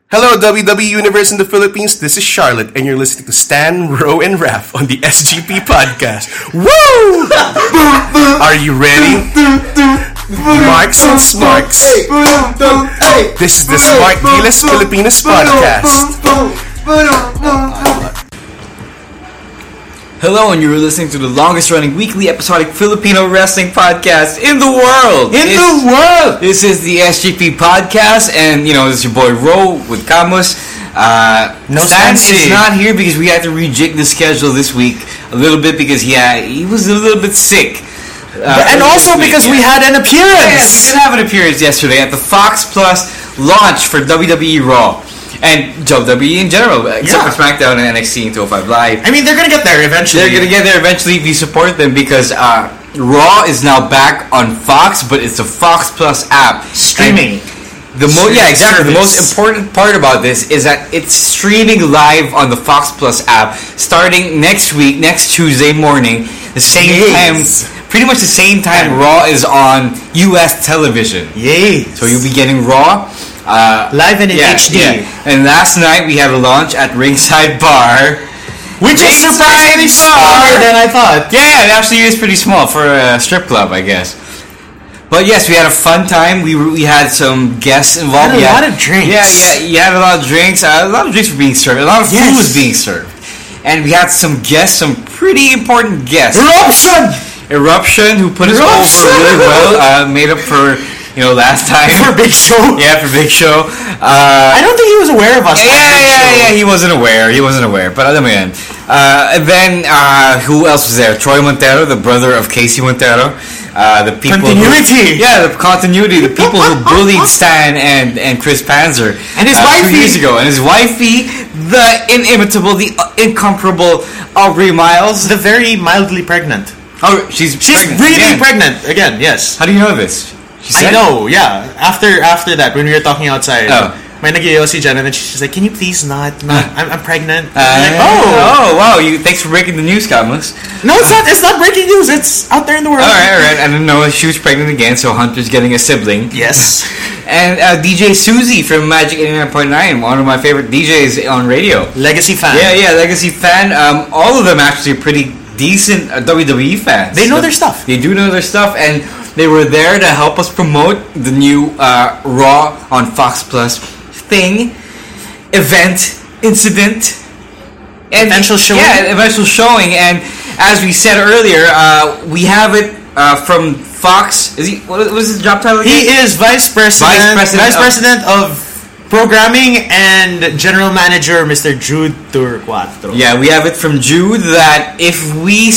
Hello, WWE Universe in the Philippines. This is Charlotte, and you're listening to Stan, Ro, and Raph on the SGP podcast. Woo! Are you ready? Marks and Smarks. This is the Smart Gilas Filipinas podcast. Hello, and you're listening to the longest-running weekly episodic Filipino wrestling podcast in the world. This is the SGP podcast, and this is your boy Ro with Camus. Stan is not here because we had to rejig the schedule this week a little bit because he was a little bit sick. And also because we had an appearance. Yes, we did have an appearance yesterday at the Fox Plus launch for WWE Raw. And WWE in general, except for SmackDown and NXT and 205 Live. I mean, they're going to get there eventually. They're going to get there eventually if you support them because Raw is now back on Fox, but it's a Fox Plus app. Streaming. Exactly. The most important part about this is that it's streaming live on the Fox Plus app starting next week, next Tuesday morning, the same time. Pretty much the same time Raw is on US television. Yes. So you'll be getting Raw live and in HD. Yeah. And last night we had a launch at Ringside Bar, which is surprisingly smaller than I thought. Yeah, it actually is pretty small for a strip club, I guess. But yes, we had a fun time. We had some guests involved. We had a lot of drinks. Yeah, you had a lot of drinks. A lot of drinks were being served. A lot of food was being served. And we had some guests, some pretty important guests. Eruption, who put us over really well. Made up for last time. For Big Show? Yeah, for Big Show. I don't think he was aware of us. Yeah, he wasn't aware. But other man. And then, who else was there? Troy Montero, the brother of Casey Montero. The people continuity. The continuity. The people who bullied Stan and Chris Panzer. And his wifey. 2 years ago. And his wifey, the inimitable, the incomparable Aubrey Miles. The very mildly pregnant. Oh, she's pregnant. Really pregnant. Again, yes. How do you know this? I know, yeah. After that, when we were talking outside, may nag-iyaw si Jen, and then she's like, "Can you please not? I'm pregnant." I'm like, wow! Thanks for breaking the news, Camus. No, it's not. It's not breaking news. It's out there in the world. All right. I didn't know she was pregnant again. So Hunter's getting a sibling. Yes. And DJ Susie from Magic 89.9, one of my favorite DJs on radio. Legacy fan. Yeah, legacy fan. All of them actually are pretty decent WWE fans. They know their stuff. They do know their stuff, and they were there to help us promote the new Raw on Fox Plus incident. And eventual showing? Yeah, eventual showing. And as we said earlier, we have it from Fox. Is he? What was his job title again? He is Vice President of Programming and General Manager, Mr. Jude Turquatro. Yeah, we have it from Jude that if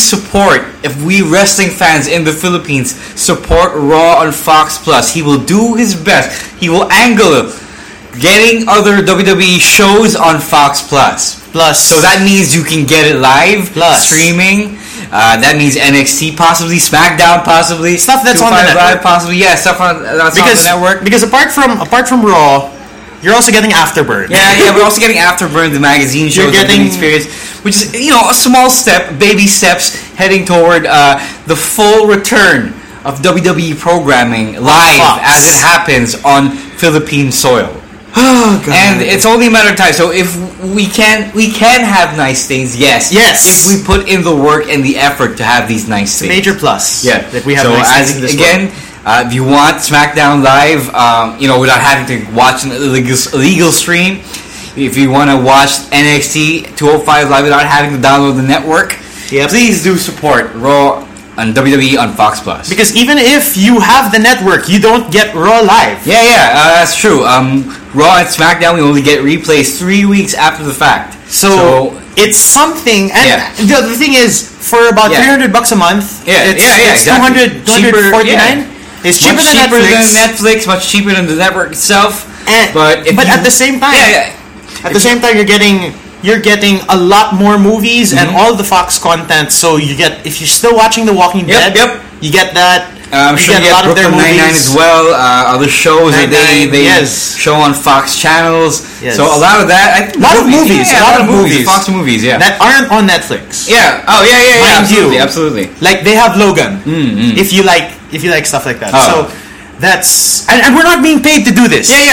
we wrestling fans in the Philippines support Raw on Fox Plus, he will do his best. He will angle getting other WWE shows on Fox Plus. So that means you can get it live, streaming. That means NXT possibly, SmackDown possibly, stuff that's on the network. Possibly, stuff that's on the network. Because apart from Raw, you're also getting Afterburn. Yeah, we're also getting Afterburn, the magazine show, the experience, which is a small step, baby steps heading toward the full return of WWE programming live as it happens on Philippine soil. Oh God! And it's only a matter of time. So if we can have nice things, yes. If we put in the work and the effort to have these nice things, major plus. Yeah, that we have nice things in this world. If you want SmackDown live, without having to watch an illegal stream, if you want to watch NXT 205 Live without having to download the network, please do support Raw and WWE on Fox Plus. Because even if you have the network, you don't get Raw live. That's true. Raw and SmackDown, we only get replays 3 weeks after the fact. So it's something. And the thing is, for about $300 a month, it's exactly. $249. It's cheaper than Netflix, much cheaper than the network itself. But at the same time, at the same time, you're getting a lot more movies and all the Fox content. So you get, if you're still watching The Walking Dead, you get that. I'm sure you get a lot of their movies. Nine-Nine as well. Other shows that they show on Fox channels. Yes. So a lot of that. A lot of movies. Fox movies, that aren't on Netflix. Absolutely. Like they have Logan. If you like stuff like that. So that's and we're not being paid to do this.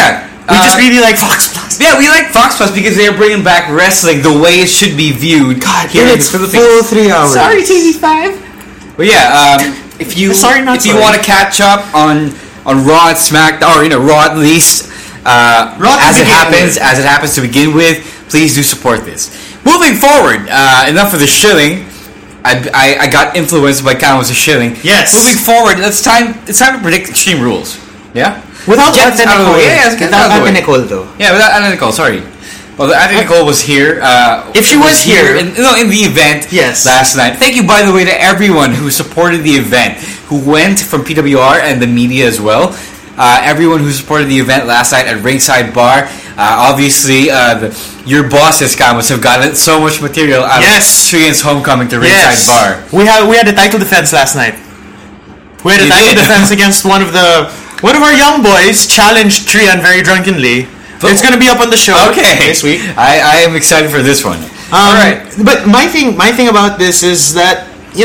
We just really like Fox Plus. Yeah, we like Fox Plus because they're bringing back wrestling the way it should be viewed. God, here in it's the Philippines. full 3 hours. Sorry, TV5. But yeah, if you want to catch up on Raw and SmackDown, or Raw at least, as it happens to begin with, please do support this. Moving forward, enough of the shilling. I got influenced by Camus' shilling. Yes. Moving forward, it's time to predict Extreme Rules. Yeah. Without Ate Nicole. Without Ate Nicole, though. Yeah, without Ate Nicole. Sorry. Well, Ate Nicole was here. If she was here, in the event last night. Thank you, by the way, to everyone who supported the event, who went from PWR and the media as well. Everyone who supported the event last night at Ringside Bar. Obviously, your bosses, Camus, have gotten so much material out of Trian's homecoming to Ringside Bar. We had a title defense last night. We had a title defense against one of our young boys. Challenged Trian very drunkenly. It's going to be up on the show this week. I am excited for this one. All right, but my thing about this is that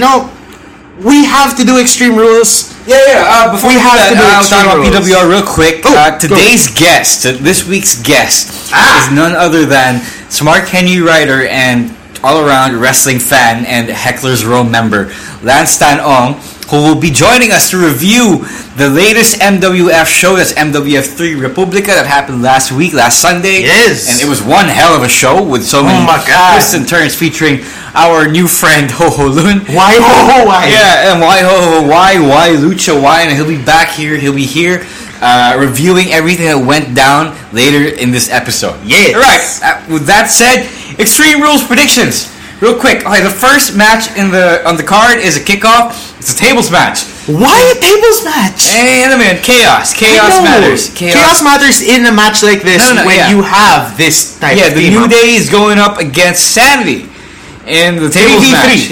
we have to do Extreme Rules. Before we have to do Extreme Rules, about PWR real quick. Today's guest, this week's guest, is none other than Smart Henry writer and all-around wrestling fan and Heckler's Row member, Lance Tan Ong, who will be joining us to review the latest MWF show. That's MWF3 Republica that happened last Sunday. Yes. And it was one hell of a show with so many twists and turns featuring our new friend Ho Ho Lun. Why Ho Ho Why? Yeah, and why Ho Ho Why Lucha Why, and he'll be back here. He'll be here reviewing everything that went down later in this episode. Yes. All right. With that said, Extreme Rules predictions. Real quick. Okay, the first match on the card is a kickoff. It's a tables match. Why a tables match? And a minute, chaos. Chaos matters. Chaos matters in a match like this when you have this type of the New Day is going up against Sanity in the tables match.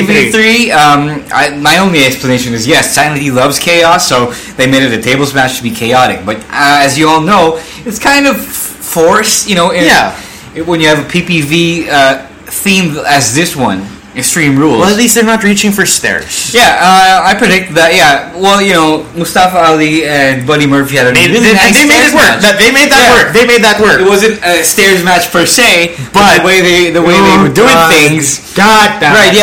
3v3. My only explanation is Sanity loves chaos, so they made it a tables match to be chaotic. But as you all know, it's kind of forced, when you have a PPV theme as this one. Extreme Rules. Well, at least they're not reaching for stairs. Yeah, I predict that. Yeah, well, Mustafa Ali and Buddy Murphy had a really nice stairs match. They made that work. They made that work. It wasn't a stairs match per se, but the way they were doing things. God damn. Right?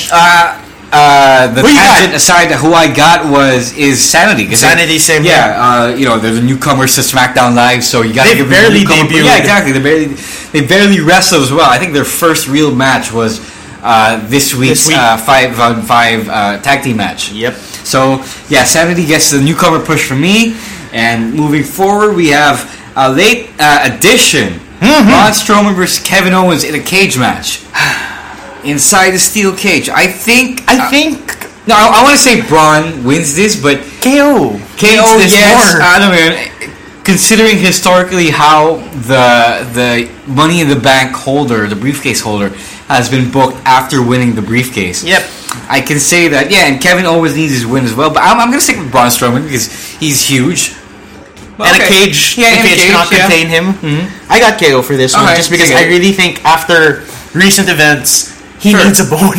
Yeah. The tangent aside, who I got is Sanity. Sanity, same. Yeah. They're the newcomers to SmackDown Live, so you got to give them barely debuted. Yeah, exactly. They barely wrestled as well. I think their first real match was. This week's 5-on-5 tag team match. Yep. So, Sanity gets the newcomer push from me. And moving forward, we have a late addition. Braun Strowman versus Kevin Owens in a cage match. Inside the steel cage. I think... No, I want to say Braun wins this, but... KO, yes. I don't know. Considering historically how the Money in the Bank holder, the briefcase holder, has been booked after winning the briefcase. Yep. I can say that, and Kevin always needs his win as well, but I'm going to stick with Braun Strowman because he's huge. And a cage cannot contain him. Mm-hmm. I got KO for this one, just because I really think after recent events, he needs a bone.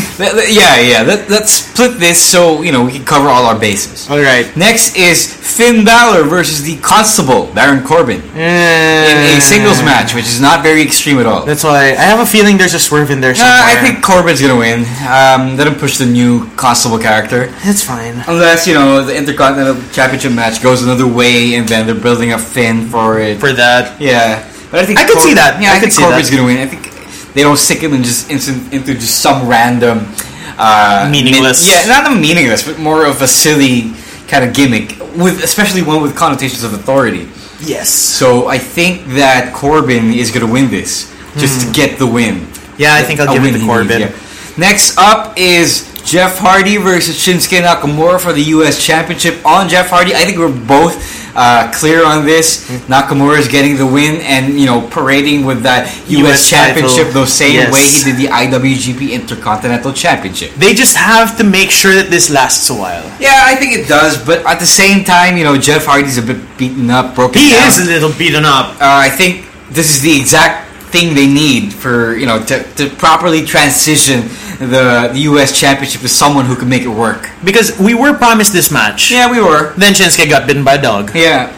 Let's split this so, we can cover all our bases. Alright. Next is Finn Balor versus the Constable, Baron Corbin. In a singles match, which is not very extreme at all. That's why I have a feeling there's a swerve in there somewhere. I think Corbin's going to win. Let him push the new Constable character. That's fine. Unless, the Intercontinental Championship match goes another way and then they're building up Finn for it. For that. Yeah. But I think I could see that. Yeah, I think Corbin's going to win. I think they don't stick him into just some random meaningless. Not meaningless, but more of a silly kind of gimmick, especially one with connotations of authority. Yes. So I think that Corbin is going to win this just to get the win. Yeah, I think I'll give it to Corbin. Next up is Jeff Hardy versus Shinsuke Nakamura for the U.S. Championship on Jeff Hardy. I think we're both clear on this. Nakamura is getting the win and, parading with that U.S. Championship the same way he did the IWGP Intercontinental Championship. They just have to make sure that this lasts a while. Yeah, I think it does. But at the same time, Jeff Hardy's a bit beaten up, broken down. He is a little beaten up. I think this is the exact thing they need for, to properly transition the U.S. Championship to someone who can make it work. Because we were promised this match. Yeah, we were. Then Shinsuke got bitten by a dog. Yeah.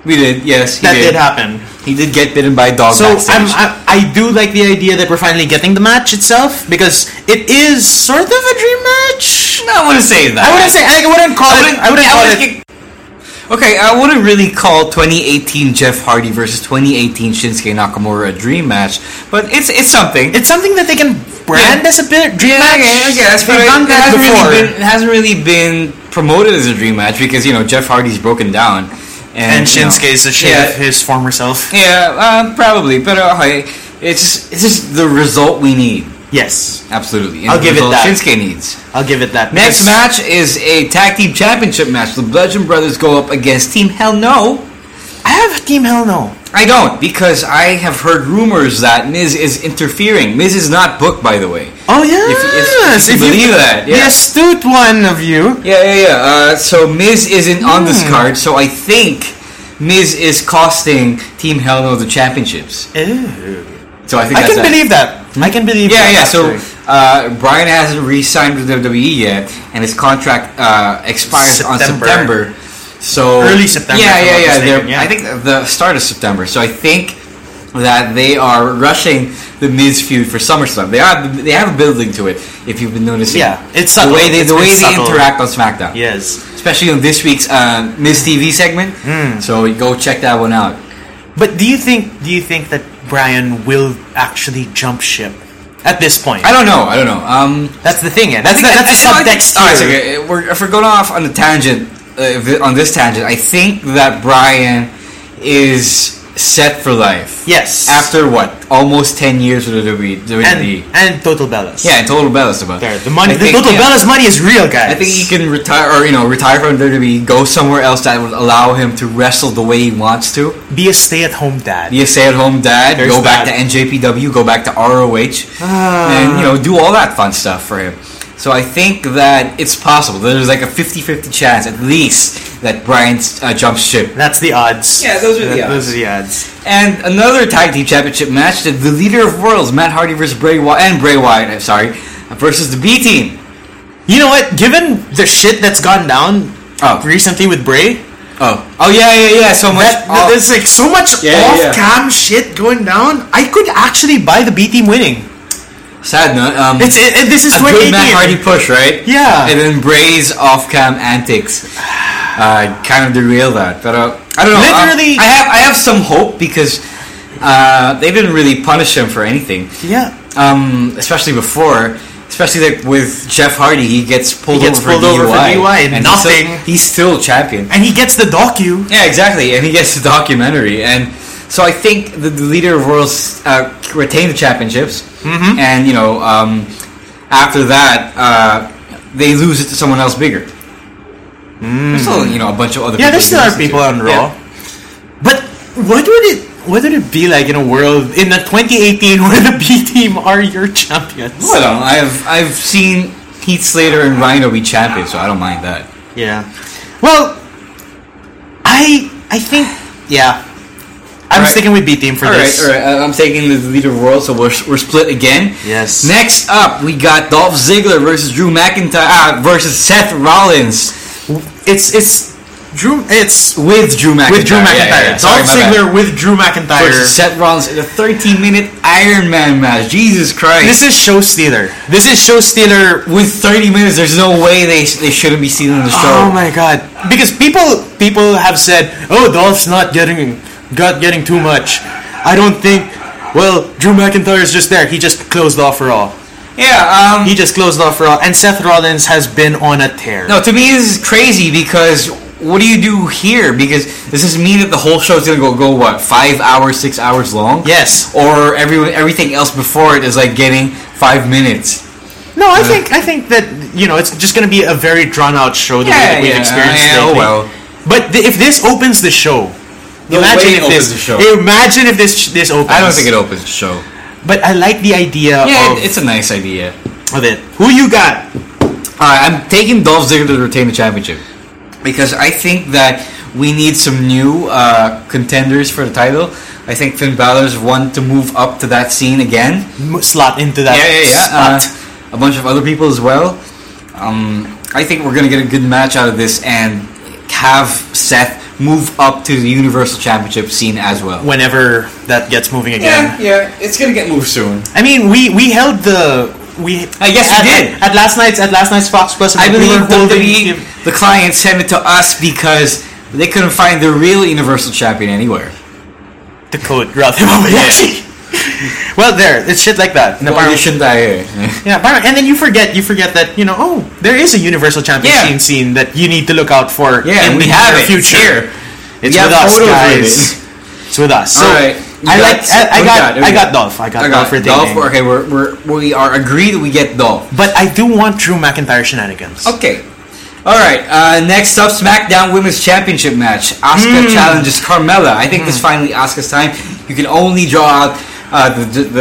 We did, yes. That did happen. He did get bitten by a dog backstage. I do like the idea that we're finally getting the match itself, because it is sort of a dream match. No, I wouldn't say that. I wouldn't call it. Okay, I wouldn't really call 2018 Jeff Hardy versus 2018 Shinsuke Nakamura a dream match, but it's something. It's something that they can brand as a dream match. I guess, but it hasn't really been promoted as a dream match because Jeff Hardy's broken down. And Shinsuke's a shade of his former self. Yeah, probably. But it's just the result we need. Yes. Absolutely. I'll give it that. Shinsuke needs. I'll give it that. Next match is a tag team championship match. The Bludgeon Brothers go up against Team Hell No. I have Team Hell No. I don't, because I have heard rumors that Miz is interfering. Miz is not booked, by the way. Oh, yeah. If you believe that. Yeah. The astute one of you. Yeah. So Miz isn't on this card, so I think Miz is costing Team Hell No the championships. Ew. So I think I can believe that. I can believe that. Yeah. So Brian hasn't re-signed with WWE yet, and his contract expires on September. So early September. Yeah. I think the start of September. So I think that they are rushing the Miz feud for SummerSlam. They have a building to it. If you've been noticing, it's subtle. The way they interact on SmackDown. Yes, especially on this week's Miz TV segment. So go check that one out. But do you think that Brian will actually jump ship at this point? I don't know. That's the thing. That's the subtext here. If we're going off on a tangent, on this tangent, I think that Brian is set for life. Yes. After what? Almost 10 years with the WWE. And Total Bellas. Yeah, and Total Bellas about there. The money. The Total Bellas money is real, guys. I think he can retire from WWE, go somewhere else that would allow him to wrestle the way he wants to. Be a stay-at-home dad. There's go back to NJPW, go back to ROH, and do all that fun stuff for him. So I think that it's possible. There's like a 50-50 chance, at least, that Brian jumps ship. That's the odds. Yeah, those are the odds. And another tag team championship match: the leader of worlds, Matt Hardy versus Bray Wyatt, versus the B team. You know what? Given the shit that's gone down recently with Bray. Oh yeah. So much. There's like so much off-cam shit going down. I could actually buy the B team winning. Sad note. This is a good Matt Hardy push, right? Yeah. And then Bray's off-cam antics kind of derail that. But I don't know. Literally, I have some hope because they didn't really punish him for anything. Yeah. Especially like with Jeff Hardy, he gets pulled over for DUI and nothing. He's still champion, and he gets the docu. Yeah, exactly, and he gets the documentary, and so I think the leader of worlds retain the championships, and after that they lose it to someone else bigger. There's still a bunch of other people. Yeah, there still are people on Raw, but what would it be like in a world in the 2018 where the B team are your champions? Well, I've seen Heath Slater and Rhino be champions, so I don't mind that. Yeah. Well, I think I'm sticking with B team for this. All right. I'm taking the leader of the world, so we're split again. Yes. Next up, we got Dolph Ziggler versus Drew McIntyre versus Seth Rollins. It's with Drew McIntyre. With Drew McIntyre. Yeah. Dolph Ziggler with Drew McIntyre versus Seth Rollins in a 13-minute Iron Man match. Jesus Christ! This is show stealer. With 30 minutes, there's no way they shouldn't be stealing the show. Oh my god! Because people have said, "Oh, Dolph's not getting too much." I don't think. Well, Drew McIntyre is just there. He just closed off Raw. Yeah, he just closed off Raw, and Seth Rollins has been on a tear. No, to me this is crazy because what do you do here? Because does this mean that the whole show is gonna go what 5 hours, 6 hours long? Yes. Or everything else before it is like getting 5 minutes. No, I think that it's just gonna be a very drawn out show the way that we've experienced lately. Well. But if this opens the show. Imagine if this opens. I don't think it opens the show. But I like the idea it's a nice idea. Of it. Who you got? I'm taking Dolph Ziggler to retain the championship. Because I think that we need some new contenders for the title. I think Finn Balor's one to move up to that scene again. Slot into that spot. A bunch of other people as well. I think we're going to get a good match out of this and have Seth move up to the Universal Championship scene as well. Whenever that gets moving again. Yeah, it's gonna get moved soon. I mean, we held the. I guess we did at last night's Fox Plus. I believe the client sent it to us because they couldn't find the real Universal Champion anywhere. The code Ralphie Mabayashi. Well, it's shit like that. And then you forget that there is a Universal Champion scene that you need to look out for. Yeah, and we have it future. It's with us, guys. It's with us. So, all right. I got Dolph. I got Dolph retaining. Dolph. Okay, we are agreed we get Dolph. But I do want Drew McIntyre shenanigans. Okay. All right. Next up, SmackDown Women's Championship match. Asuka challenges Carmella. I think this is finally Asuka's time. You can only draw out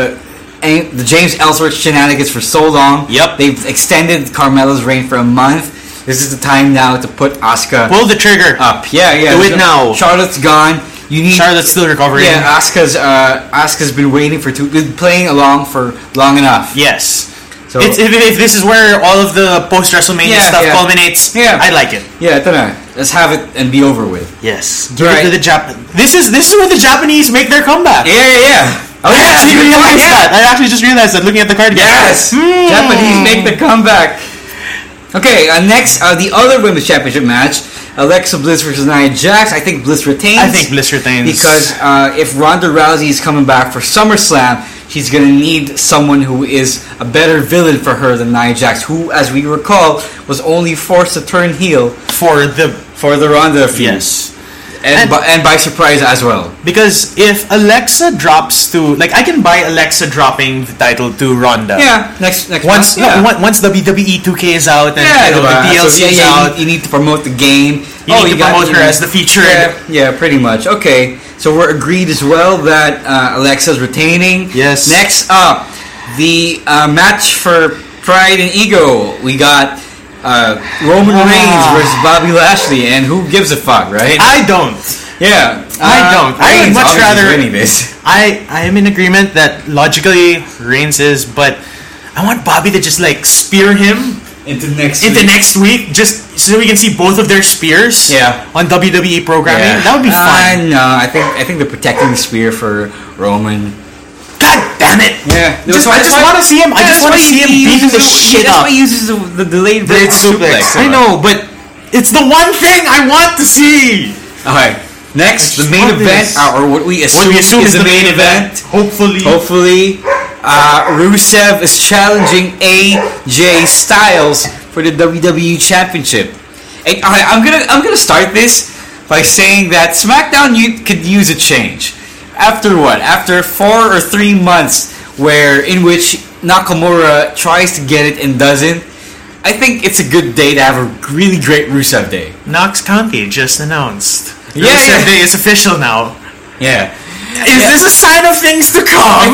the James Ellsworth shenanigans for so long. Yep. They've extended Carmella's reign for a month. This is the time now to put Asuka. Pull the trigger up. Yeah. Do it now. Charlotte's gone. Charlotte's still recovering. Yeah, Asuka's been waiting been playing along for long enough. Yes. So if this is where all of the post WrestleMania stuff culminates, I like it. Yeah, let's have it and be over with. Yes. Give it to the This is where the Japanese make their comeback. Yeah. I actually realized that. I actually just realized that looking at the card. Yes. Japanese make the comeback. Okay, next, the other Women's Championship match. Alexa Bliss versus Nia Jax. I think Bliss retains. Because if Ronda Rousey is coming back for SummerSlam, she's going to need someone who is a better villain for her than Nia Jax, who, as we recall, was only forced to turn heel for the Ronda feud. Yes. And by surprise as well. Because if Alexa drops to... I can buy Alexa dropping the title to Ronda. Yeah, next once WWE 2K is out and the DLC is out. You need to promote the game. You need to promote her as the featured. Yeah, pretty much. Okay, so we're agreed as well that Alexa's retaining. Yes. Next up, the match for Pride and Ego. We got... Roman Reigns versus Bobby Lashley, and who gives a fuck, right? I don't. Yeah, I don't. I would much rather winning this. I am in agreement that logically Reigns is, but I want Bobby to just spear him into next week, just so we can see both of their spears. On WWE programming. Yeah. That would be fun. No, I think they're protecting the spear for Roman. God damn it! Yeah, I just want to see him. I just want to see him beating the shit up. That's why he uses the delayed blade suplex. I know, but it's the one thing I want to see. Okay, next the main event, or what we assume is the main event. Hopefully, Rusev is challenging AJ Styles for the WWE Championship. And, I'm gonna start this by saying that SmackDown could use a change. After what? After 4 or 3 months in which Nakamura tries to get it and doesn't, I think it's a good day to have a really great Rusev Day. Knox County just announced. Rusev Day is official now. Yeah. Is this a sign of things to come?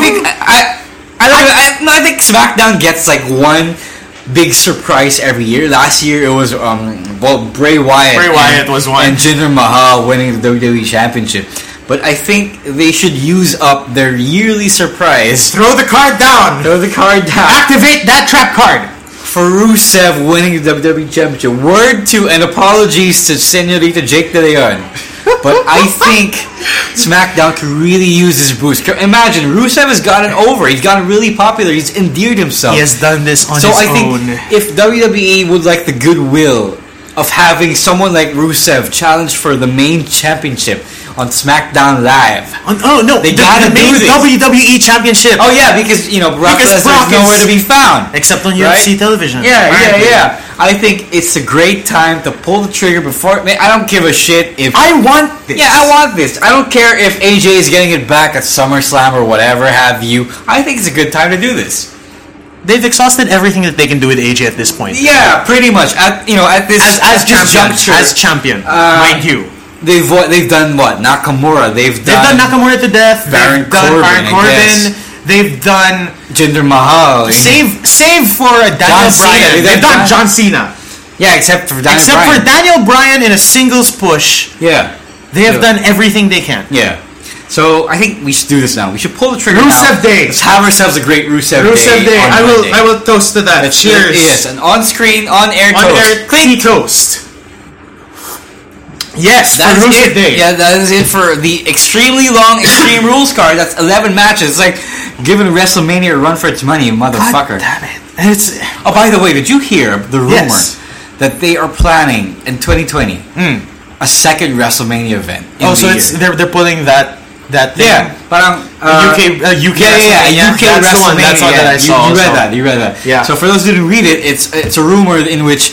I think SmackDown gets one big surprise every year. Last year it was Bray Wyatt was one, and Jinder Mahal winning the WWE Championship. But I think they should use up their yearly surprise. Throw the card down. Activate that trap card. For Rusev winning the WWE Championship. Word to and apologies to Senorita Jake De Leon. But I think SmackDown could really use this boost. Imagine, Rusev has gotten over. He's gotten really popular. He's endeared himself. He has done this on his own. So I think if WWE would like the goodwill of having someone like Rusev challenge for the main championship on SmackDown Live. They gotta do this. WWE Championship. Oh yeah, because Brock Lesnar's nowhere to be found except on UFC television. Yeah. I think it's a great time to pull the trigger before. I don't give a shit if I want this. Yeah, I want this. I don't care if AJ is getting it back at SummerSlam or whatever have you. I think it's a good time to do this. They've exhausted everything that they can do with AJ at this point. Yeah, pretty much. At this juncture as champion, mind you. They've done what? Nakamura. They've done Nakamura to death. Baron Corbin. They've done Jinder Mahal. Save for Daniel Bryan. They've done John Cena. Yeah, except for Daniel Bryan in a singles push. Yeah, they have done everything they can. Yeah. So I think we should do this now. We should pull the trigger Rusev Day. Let's have ourselves a great Rusev Day. I will toast to that. Cheers. Yes, an on-screen, on-air toast. Clean toast. Yes, That's for it. Day. Yeah, that is it for the extremely long Extreme Rules card. That's 11 matches. It's like giving WrestleMania a run for its money, motherfucker. God damn it. And it's... Oh, by the way, did you hear the rumor Yes. that they are planning in 2020 a second WrestleMania event? Oh, so it's they're pulling that thing. Yeah, but UK WrestleMania. UK That's the one. WrestleMania. That's one that I saw. You read that. Yeah. So for those who didn't read it, it's a rumor in which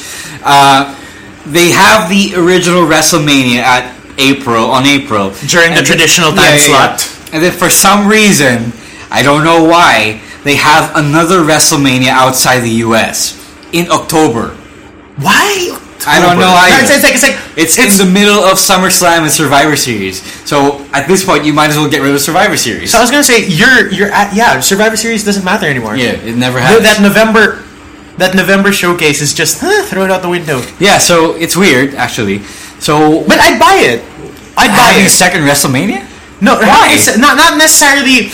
they have the original WrestleMania on April During the traditional time slot. and then for some reason, I don't know why, they have another WrestleMania outside the US in October. Why? I don't know either. It's It's in the middle of SummerSlam and Survivor Series. So at this point, you might as well get rid of Survivor Series. So I was gonna say Survivor Series doesn't matter anymore. Yeah, it never has. That November showcase is just throw it out the window. Yeah, so it's weird actually. So, But I'd buy it. I'd buy having it. a second WrestleMania? No, Why? not necessarily.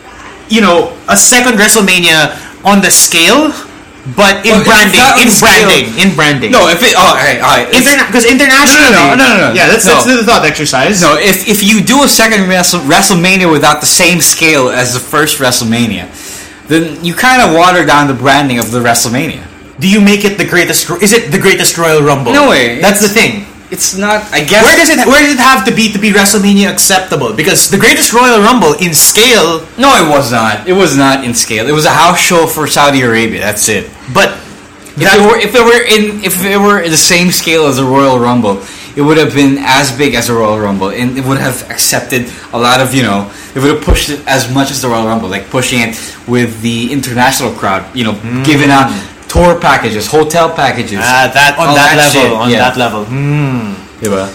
A second WrestleMania on the scale, but in Well, branding. it's not on In the scale. branding. In branding. No, if it. Oh, all right. Because internationally. No. Yeah, let's do the thought exercise. No, if you do a second WrestleMania without the same scale as the first WrestleMania, then you kind of water down the branding of the WrestleMania. Do you make it the greatest? Is it the greatest Royal Rumble? No way. That's the thing. It's not. I guess. Where does it have to be WrestleMania acceptable? Because the greatest Royal Rumble in scale, No, it was not. It was not in scale. It was a house show for Saudi Arabia. That's it. but If it were the same scale as the Royal Rumble, it would have been as big as the Royal Rumble, and it would have accepted a lot of, it would have pushed it as much as the Royal Rumble, like pushing it with the international crowd, giving out tour packages, hotel packages. on all that level, shit. on Yeah. that level. Diba?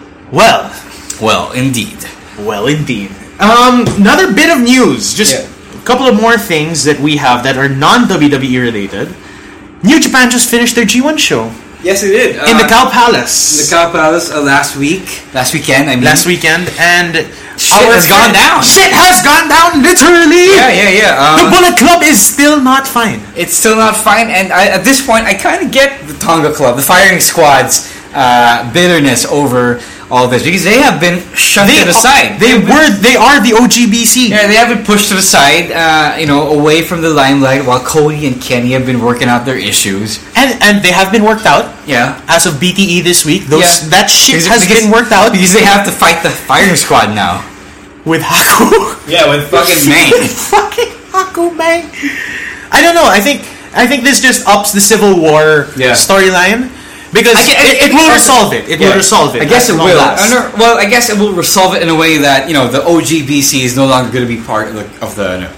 Well, indeed. indeed. Another bit of news. Just Yeah. a couple of more things that we have that are non-WWE related. New Japan just finished their G1 show Yes, it did. in the Cow Palace. The Cow Palace last weekend. I mean, last weekend, and shit has gone down. Shit has gone down, literally. Yeah. The Bullet Club is still not fine. It's still not fine, and at this point, I kind of get the Tonga Club, the firing squad's bitterness over all this, because they have been shunted aside. They are the OGBC. Yeah, they have been pushed to the side, away from the limelight, while Cody and Kenny have been working out their issues. And they have been worked out. Yeah. As of BTE this week, that shit Because- has been worked out because they have to fight the firing squad now. with Haku. Yeah, with fucking Maine. Fucking Haku, man. I don't know. I think this just ups the Civil War storyline. Because it will resolve it. It will resolve it. I guess it will. Last. I guess it will resolve it in a way that the OGBC is no longer going to be part of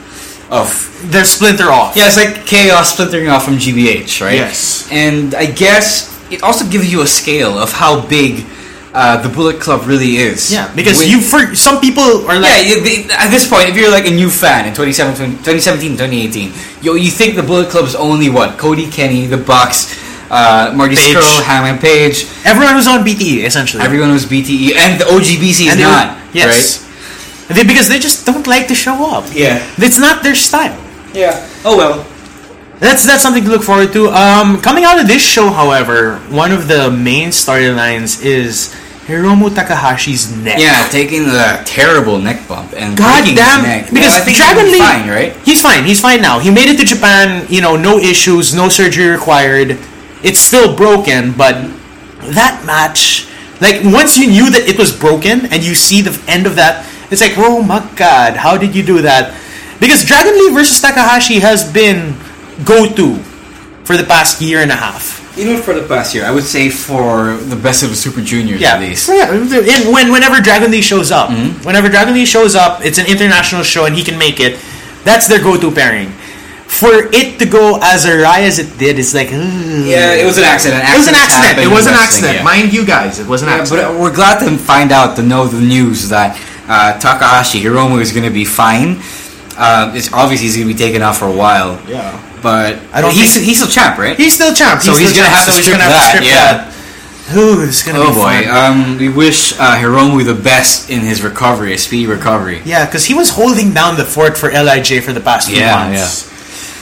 They're splinter off. Yeah, it's like Chaos splintering off from GBH, right? Yes. And I guess it also gives you a scale of how big the Bullet Club really is. Yeah, because some people are like... Yeah, at this point, if you're like a new fan in 2017, 2018, you think the Bullet Club is only what? Cody, Kenny, the Bucks, Marty Scurll, Hangman Page. Everyone was on BTE, essentially. Everyone was BTE, and the OGBC is not. Yes. Right? Because they just don't like to show up. Yeah. It's not their style. Yeah. Oh well. That's something to look forward to. Coming out of this show, however, one of the main storylines is Hiromu Takahashi's neck. Yeah, taking the terrible neck bump and God breaking damn, his neck. because I think Dragon he's Lee, fine, right? He's fine. He's fine now. He made it to Japan. No issues, no surgery required. It's still broken, but that match, like once you knew that it was broken and you see the end of that, it's like, oh my god, how did you do that? Because Dragon Lee versus Takahashi has been go-to for the past year and a half. Even for the past year, I would say for the best of the Super Juniors at least. Yeah, whenever Dragon Lee shows up. Whenever Dragon Lee shows up, it's an international show and he can make it. That's their go-to pairing. For it to go as awry as it did, it's like... Yeah, it was an accident. It was an accident. It was an accident. Yeah. Mind you guys, it was an accident. But we're glad to find out, to know the news that Takahashi, Hiromu, is going to be fine. It's obviously he's going to be taken off for a while. Yeah. But he's still champ, right? He's still champ. So he's going to have to strip that. Ooh, it's going to be boy. fun. We wish Hiromu the best in his recovery, a speedy recovery. Yeah, because he was holding down the fort for LIJ for the past few months.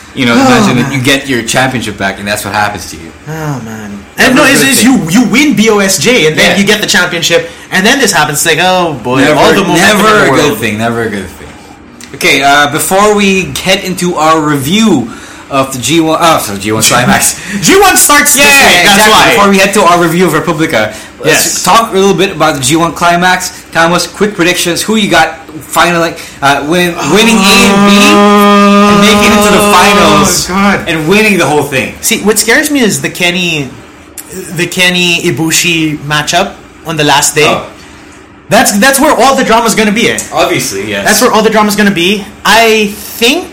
imagine that you get your championship back and that's what happens to you. Oh man! And no, it's you win BOSJ and then you get the championship, and then this happens. It's like, oh boy, never a good thing. Never a good thing. Okay, before we get into our review of the G1, G1 Climax. G1 starts this week. That's why. Before we head to our review of Republica, let's talk a little bit about the G1 Climax. Thomas, quick predictions. Who you got finally winning A and B and making it to the finals and winning the whole thing? See, what scares me is the Kenny Ibushi matchup on the last day. Oh. That's where all the drama's going to be. Obviously, yes. That's where all the drama's going to be. I think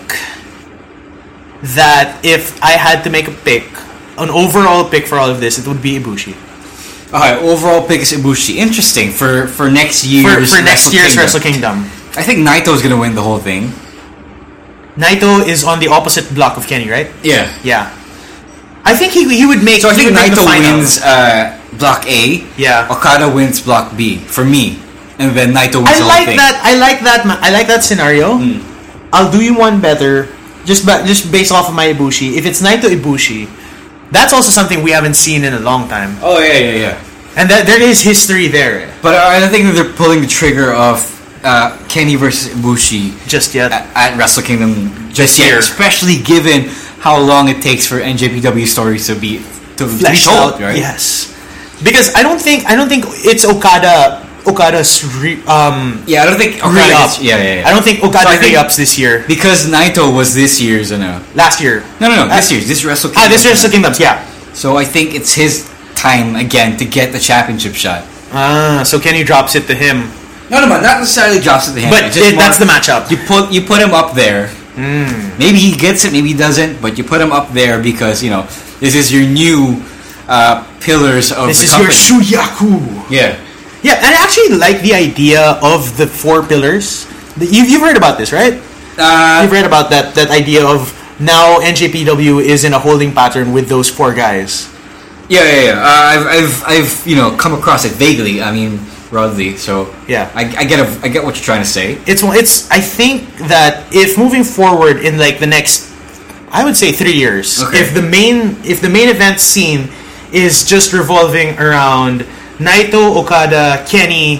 that if I had to make an overall pick for all of this, it would be Ibushi. Alright, overall pick is Ibushi. Interesting for next year's for next year's Wrestle Kingdom. I think Naito's gonna win the whole thing. Naito is on the opposite block of Kenny, right? Yeah. I think he would make. So I think Naito wins block A. Yeah. Okada wins block B for me, and then Naito wins the whole thing. I like that scenario. I'll do you one better. Just based off of my Ibushi. If it's Naito Ibushi, that's also something we haven't seen in a long time. Oh, yeah. And there is history there. But I don't think that they're pulling the trigger of Kenny versus Ibushi just yet at Wrestle Kingdom just yet, especially given how long it takes for NJPW stories to be fleshed told, out, right? Yes. Because I don't think it's Okada's I don't think Okada re-up. I don't think Okada re-ups this year. Because Naito was this year's last year. No, this year's. This Wrestle Kingdom. This Wrestle Kingdoms, yeah. So I think it's his time again to get the championship shot. So Kenny drops it to him. No, not necessarily drops it to him. But that's the matchup. You put him up there. Maybe he gets it, maybe he doesn't. But you put him up there because this is your new pillars of this the is company. Your Shuyaku. Yeah, and I actually like the idea of the 4 pillars. You've heard about this, right? You've read about that idea of now NJPW is in a holding pattern with those 4 guys. Yeah. I've come across it vaguely. I mean, broadly. So yeah, I get what you're trying to say. It's. I think that if moving forward in like the next, I would say 3 years, if the main event scene is just revolving around Naito, Okada, Kenny,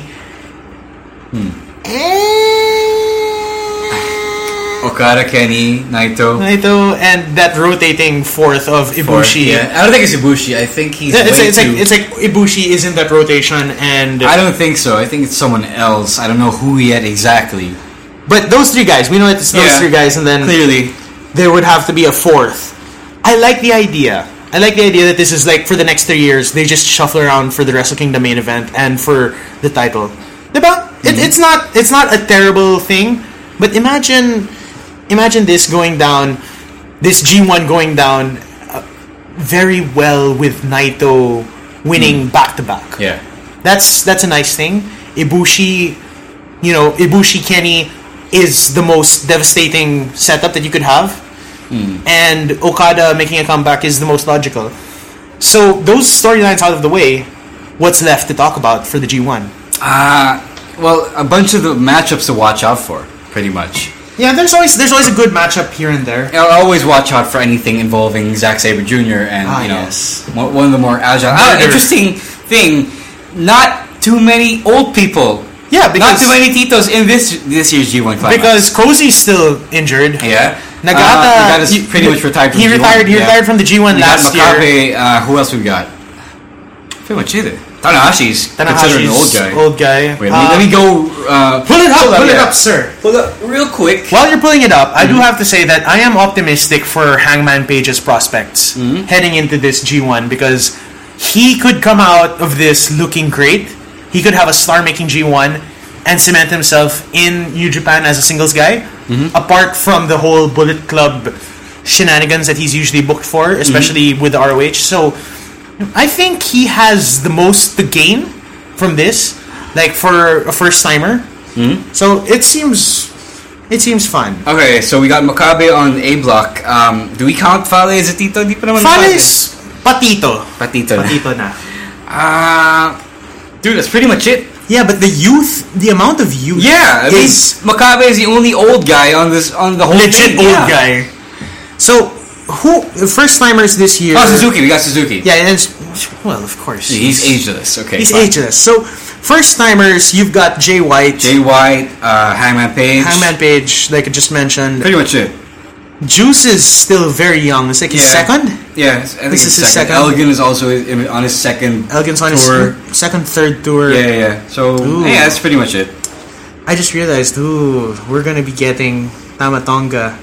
Okada, Kenny, Naito, and that rotating fourth of Ibushi. I don't think it's Ibushi. I think he's. It's like Ibushi is in that rotation, and I don't think so. I think it's someone else. I don't know who yet exactly. But those 3 guys, we know it's those 3 guys, and then clearly there would have to be a 4th. I like the idea. That this is like for the next 3 years, they just shuffle around for the Wrestle Kingdom main event and for the title. Diba? It's not a terrible thing, but imagine this going down, this G1 going down very well with Naito winning back to back. Yeah, that's a nice thing. Ibushi Kenny is the most devastating setup that you could have. And Okada making a comeback is the most logical. So those storylines out of the way, what's left to talk about for the G1? Well, a bunch of the matchups to watch out for, pretty much. Yeah, there's always a good matchup here and there. I'll always watch out for anything involving Zack Sabre Jr. and one of the more agile. Interesting thing, not too many old people. Yeah, because not too many titos in this year's G1 Climax. Because Cozy's still injured. Yeah. Nagata's pretty much retired from He retired from the G1 last year. Who else we got? Pretty much either. Tanahashi's considered an old guy. Wait, let me go. Pull it up, sir. Pull it up real quick. While you're pulling it up, I do have to say that I am optimistic for Hangman Page's prospects heading into this G1 because he could come out of this looking great. He could have a star-making G1 and cement himself in New Japan as a singles guy. Apart from the whole Bullet Club shenanigans that he's usually booked for, especially with the ROH. So I think he has the most to gain from this, like for a first-timer. So it seems fun. Okay, so we got Makabe on A block. Do we count Fale as a Tito? Fale's Patito. Patito na. Dude, that's pretty much it. Yeah, but the amount of youth. Yeah, is Makabe is the only old guy on the whole legit thing. old guy. So, who first timers this year? Oh, Suzuki. We got Suzuki. Yeah, and well, of course. He's ageless. Okay, He's fine. ageless. So, first timers, you've got Jay White. Jay White, Hangman Page. Hangman Page, like I just mentioned. Pretty much it. Juice is still very young. It's like his second? Yeah, I think This it's is his second. Elgin is also on his second Elgin's on tour. his second, third tour. Yeah. So, yeah, that's pretty much it. I just realized, we're gonna be getting Tamatonga.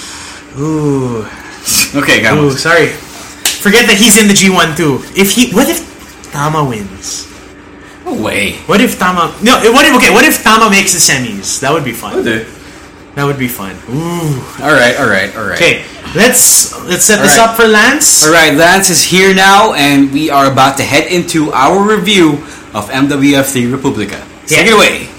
Okay, come on. Sorry. Forget that he's in the G1 too. What if Tama wins? No way. What if Tama Tama makes the semis? That would be fun. That would be fun. All right. Okay, let's set this up for Lance. All right, Lance is here now, and we are about to head into our review of MWF3 Republica. Take it away.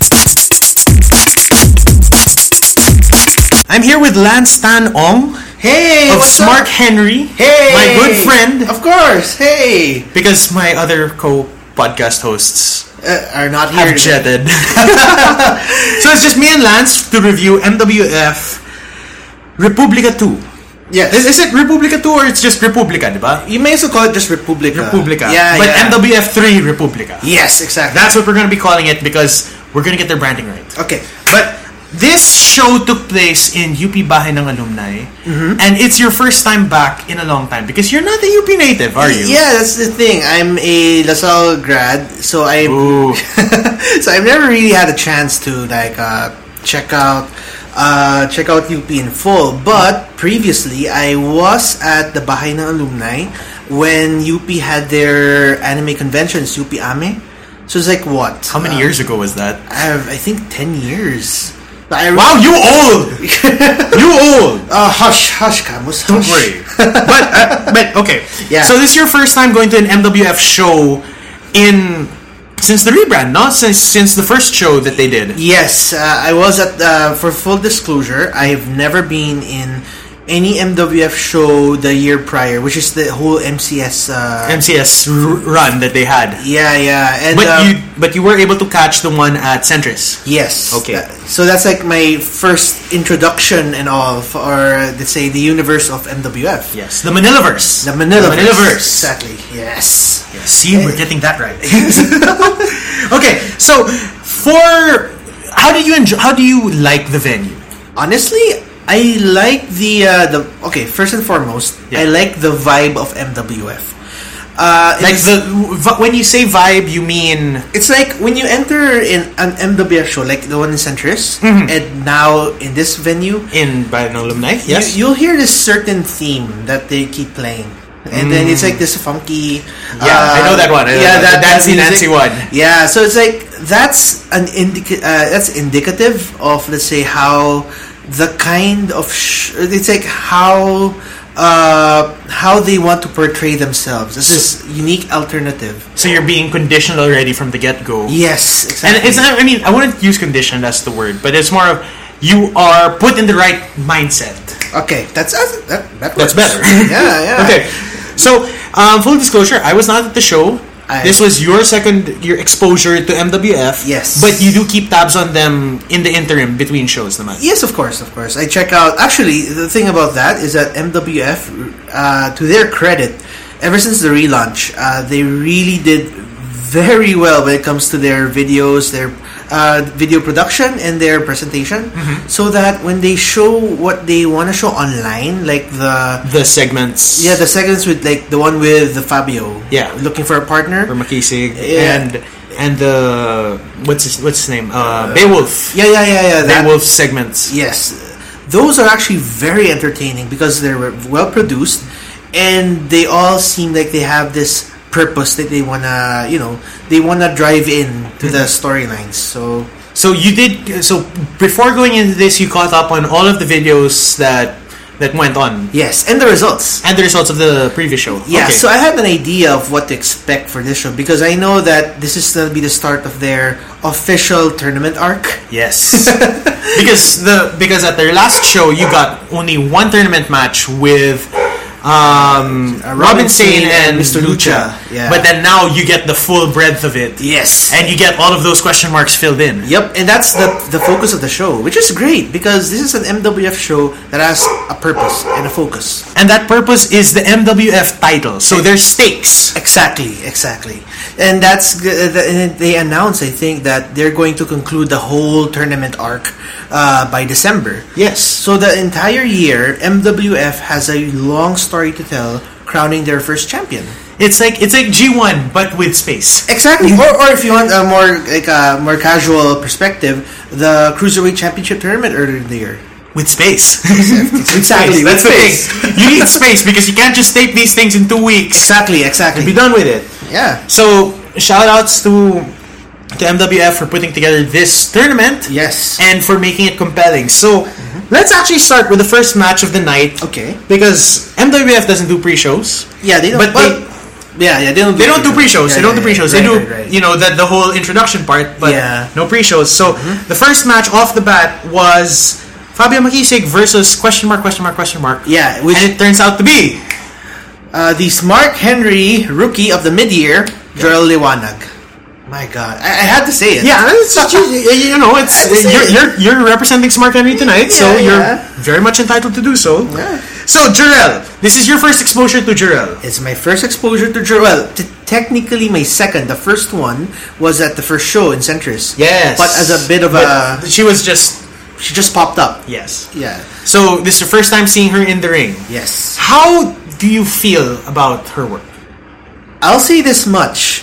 I'm here with Lance Tan Ong. Hey, of what's Smart up? Henry. Hey, my good friend. Of course. Hey, because my other co-podcast hosts are not here. Have jetted. So it's just me and Lance to review MWF Republica 2. Yes. Is it Republica 2 or it's just Republica, diba? You may as well call it just Republica. Republica. Yeah, but yeah. MWF 3 Republica. Yes, exactly. That's what we're going to be calling it because we're going to get their branding right. Okay. But this show took place in UP Bahay ng Alumni, and it's your first time back in a long time because you're not a UP native, are you? Yeah, that's the thing. I'm a LaSalle grad, so so I've never really had a chance to check out UP in full. But previously, I was at the Bahay ng Alumni when UP had their anime conventions, UP Ame. So it's like what? How many years ago was that? I think 10 years. Wow, you old! You old! Hush, Camus. Don't worry. But okay. Yeah. So this is your first time going to an MWF show since the rebrand, no? Since the first show that they did. Yes, I was at. For full disclosure, I have never been in any MWF show the year prior, which is the whole MCS run that they had. Yeah, and but you were able to catch the one at Centris. Yes. Okay. So that's like my first introduction and all for let's say the universe of MWF. Yes, the Manilaverse. The Manilaverse. Exactly. Yes. See, we're getting that right. Okay, so how do you like the venue? Honestly, I like the okay. First and foremost, I like the vibe of MWF. When you say vibe, you mean it's like when you enter in an MWF show, like the one in Centris, and now in this venue in Bayan ng Alumni. Yes, you'll hear this certain theme that they keep playing, and then it's like this funky. I know that one. The Nancy one. Yeah, so it's like that's that's indicative of, let's say, how the kind of it's like how they want to portray themselves as this unique alternative. So you're being conditioned already from the get-go. Yes, exactly. And it's not, I mean, I wouldn't use conditioned as the word, but it's more of you are put in the right mindset. Okay, that that's better. Yeah. Okay, so full disclosure, I was not at the show. This was your exposure to MWF. Yes. But you do keep tabs on them in the interim between shows naman. Yes, of course. I check out... Actually, the thing about that is that MWF, to their credit, ever since the relaunch, they really did very well when it comes to their videos, their video production and their presentation, so that when they show what they want to show online, like the segments, the segments with like the one with the Fabio, looking for a partner for Makisig, and the what's his name, Beowulf, Beowulf segments. Yes, those are actually very entertaining because they're well produced and they all seem like they have this purpose that they wanna drive in to the storylines. So you did. So before going into this, you caught up on all of the videos that went on. Yes, and the results of the previous show. Yeah. Okay. So I had an idea of what to expect for this show because I know that this is going to be the start of their official tournament arc. Yes. because at their last show, you got only one tournament match with Robin Sane and Mr. Lucha. Yeah. But then now you get the full breadth of it. Yes. And you get all of those question marks filled in. Yep, and that's the focus of the show, which is great because this is an MWF show that has a purpose and a focus. And that purpose is the MWF title. So there's stakes. Exactly. And that's they announced, I think, that they're going to conclude the whole tournament arc by December. Yes. So the entire year, MWF has a long story to tell, crowning their first champion. It's like G1 but with space. Exactly. Or if you want a more casual perspective, the Cruiserweight Championship tournament earlier in the year. With space. Exactly. That's the thing. You need space because you can't just tape these things in 2 weeks. Exactly. And be done with it. Yeah. So shout outs to MWF for putting together this tournament. Yes. And for making it compelling. So let's actually start with the first match of the night. Okay. Because MWF doesn't do pre-shows. Yeah, they don't. They don't do pre-shows. They don't do pre-shows. They do, you know, the whole introduction part, but no pre-shows. So the first match off the bat was Fabio Makisig versus question mark. Yeah, and it turns out to be the Smart Henry rookie of the mid-year, Joel Liwanag. My God, I had to say it. Yeah, it's you know, you're representing Smart Henry tonight, so you're very much entitled to do so. Yeah. So Jarrell, this is your first exposure to Jarrell. It's my first exposure to Jarrell. Well, technically my second. The first one was at the first show in Centris. Yes, but as a bit of she just popped up. Yes. Yeah. So this is your first time seeing her in the ring. Yes. How do you feel about her work? I'll say this much.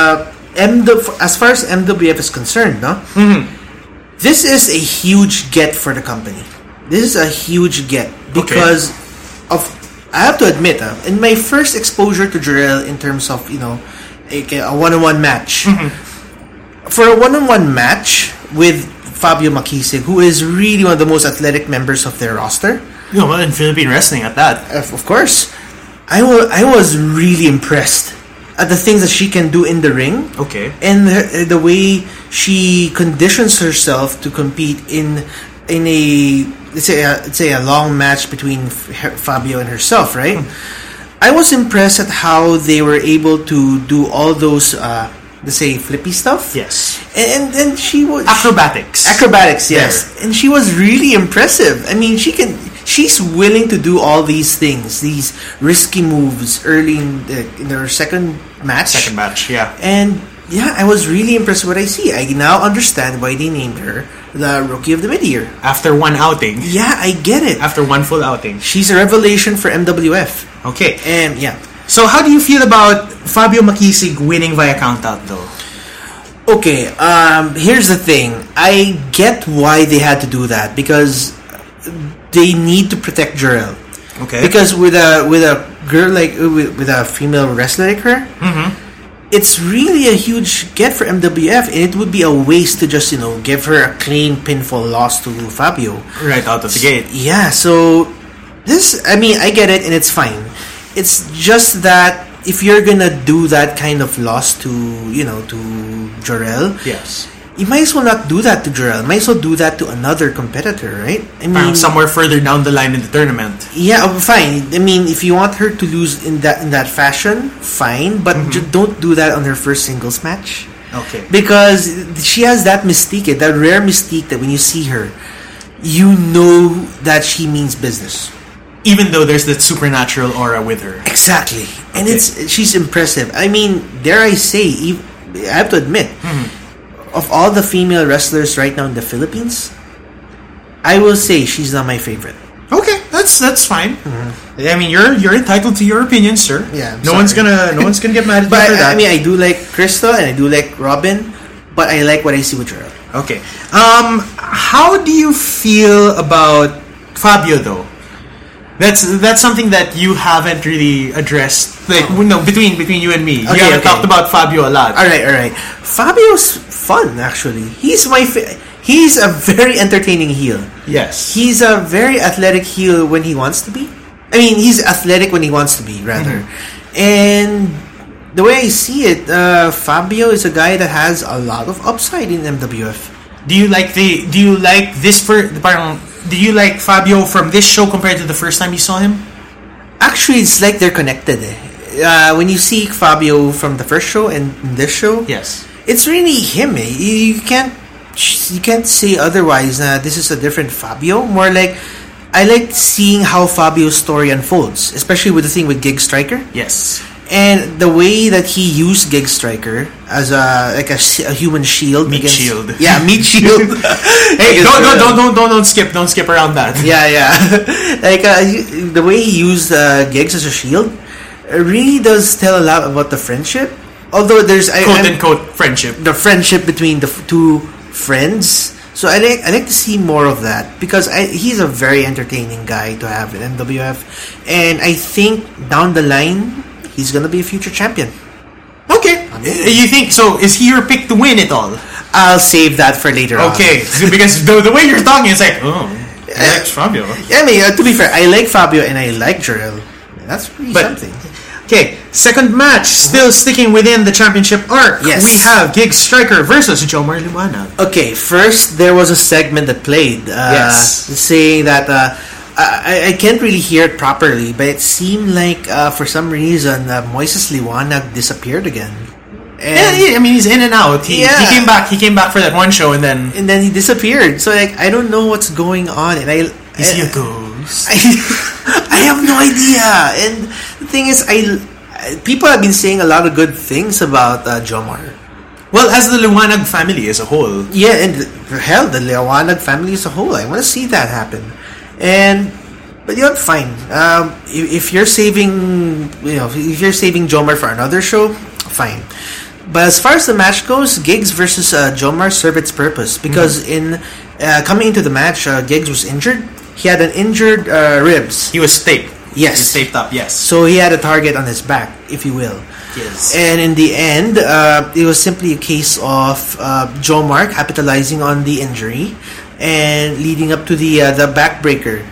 As far as MWF is concerned, this is a huge get for the company. This is a huge get because of. I have to admit, in my first exposure to Jarrell in terms of a one-on-one match, for a one-on-one match with Fabio Makisig, who is really one of the most athletic members of their roster. Well, in Philippine wrestling at that. Of course. I was really impressed at the things that she can do in the ring. Okay. And the way she conditions herself to compete in a let's say a long match between Fabio and herself, right? I was impressed at how they were able to do all those let's say flippy stuff. Yes. And she was acrobatics, yes. And she was really impressive. I mean, she's willing to do all these things, these risky moves early in her second match, yeah. And yeah, I was really impressed with what I see. I now understand why they named her the Rookie of the Mid-Year. After one outing. Yeah, I get it. After one full outing. She's a revelation for MWF. Okay. And yeah. So how do you feel about Fabio Makisig winning via countout though? Okay, here's the thing. I get why they had to do that because they need to protect Jarrell. Okay. Because with a girl like with a female wrestler like her, it's really a huge get for MWF, and it would be a waste to just give her a clean pinfall loss to Fabio right out of the gate. Yeah. So this, I mean, I get it, and it's fine. It's just that if you're gonna do that kind of loss to Jarrell, yes, you might as well not do that to Jarrell. Might as well do that to another competitor, right? I mean, somewhere further down the line in the tournament. Yeah, fine. I mean, if you want her to lose in that fashion, fine. But don't do that on her first singles match. Okay. Because she has that mystique, that rare mystique that when you see her, you know that she means business. Even though there's that supernatural aura with her. Exactly. And she's impressive. I mean, dare I say, I have to admit, of all the female wrestlers right now in the Philippines, I will say she's not my favorite. Okay, that's fine. I mean, you're entitled to your opinion, sir. Yeah. No one's gonna get mad at you for that. I mean, I do like Crystal and I do like Robin, but I like what I see with Jarrell. Okay. How do you feel about Fabio though? That's something that you haven't really addressed. Like between you and me, you haven't talked about Fabio a lot. All right. Fabio's fun actually. He's he's a very entertaining heel. Yes, he's a very athletic heel when he wants to be. I mean, he's athletic when he wants to be, rather. And the way I see it, Fabio is a guy that has a lot of upside in MWF. Do you like Fabio from this show compared to the first time you saw him? Actually, it's like they're connected. When you see Fabio from the first show and this show, Yes. it's really him. You can't say otherwise. This is a different Fabio. More like I like seeing how Fabio's story unfolds, especially with the thing with Gig Striker. Yes. And the way that he used Gig Striker as a human shield, Meat shield. Yeah, meat shield. Hey, don't skip around that. Yeah. Like the way he used Gigs as a shield really does tell a lot about the friendship. Although there's Quote unquote friendship. the friendship between the two friends. So I like to see more of that because he's a very entertaining guy to have in MWF, and I think down the line he's gonna be a future champion. Okay. You think so? Is he your pick to win it all? I'll save that for later on. Okay. Because the way you're talking, it's like, oh, I like Fabio. I mean, to be fair, I like Fabio and I like Jarrell. That's pretty something. Okay, second match, still sticking within the championship arc. Yes. We have Gig Striker versus Jomar Liwanag. Okay, first there was a segment that played saying that I can't really hear it properly, but it seemed like for some reason Moises Liwanag disappeared again. Yeah, I mean he's in and out. He came back. He came back for that one show and then he disappeared. So like I don't know what's going on, and is he a ghost? I have no idea. And the thing is, people have been saying a lot of good things about Jomar. Well, as the Liwanag family as a whole. Yeah, and hell, the Liwanag family as a whole. I want to see that happen. But you know, fine. If you're saving, if you're saving Jomar for another show, fine. But as far as the match goes, Giggs versus Jomar served its purpose because in coming into the match, Giggs was injured. He had an injured ribs. He was taped. Yes. He was taped up, yes. So he had a target on his back, if you will. Yes. And in the end, it was simply a case of Jomar capitalizing on the injury and leading up to the backbreaker.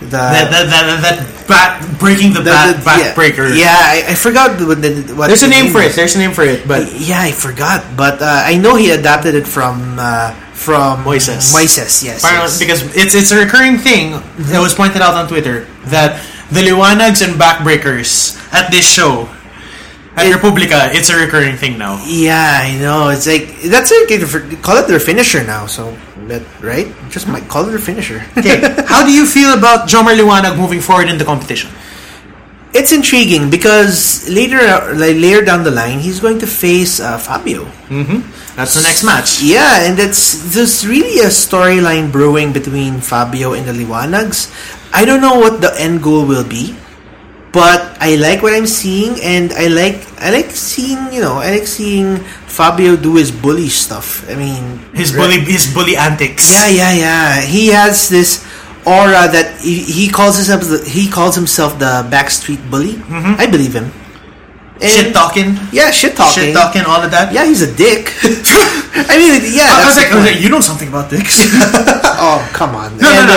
Breaking the backbreaker. Yeah, I forgot what There's a name for it. There's a name for it, but yeah, I forgot. But I know he adapted it from Moises. Moises, yes. Because it's a recurring thing that was pointed out on Twitter that the Liwanags and backbreakers at this show at Republica, it's a recurring thing now. Yeah, I know. It's like that's like call it their finisher now. So, right? Just might call it their finisher. Okay. How do you feel about Jomar Liwanag moving forward in the competition? It's intriguing because later down the line, he's going to face Fabio. Mm-hmm. That's the next match. Yeah, and there's really a storyline brewing between Fabio and the Liwanags. I don't know what the end goal will be, but I like what I'm seeing, and I like seeing Fabio do his bully stuff. I mean, his bully antics. Yeah. He has this aura that he calls himself the backstreet bully. Mm-hmm. I believe him. Shit talking. Yeah, shit talking, all of that. Yeah, he's a dick. I mean, yeah. I was like, you know something about dicks. Oh, come on.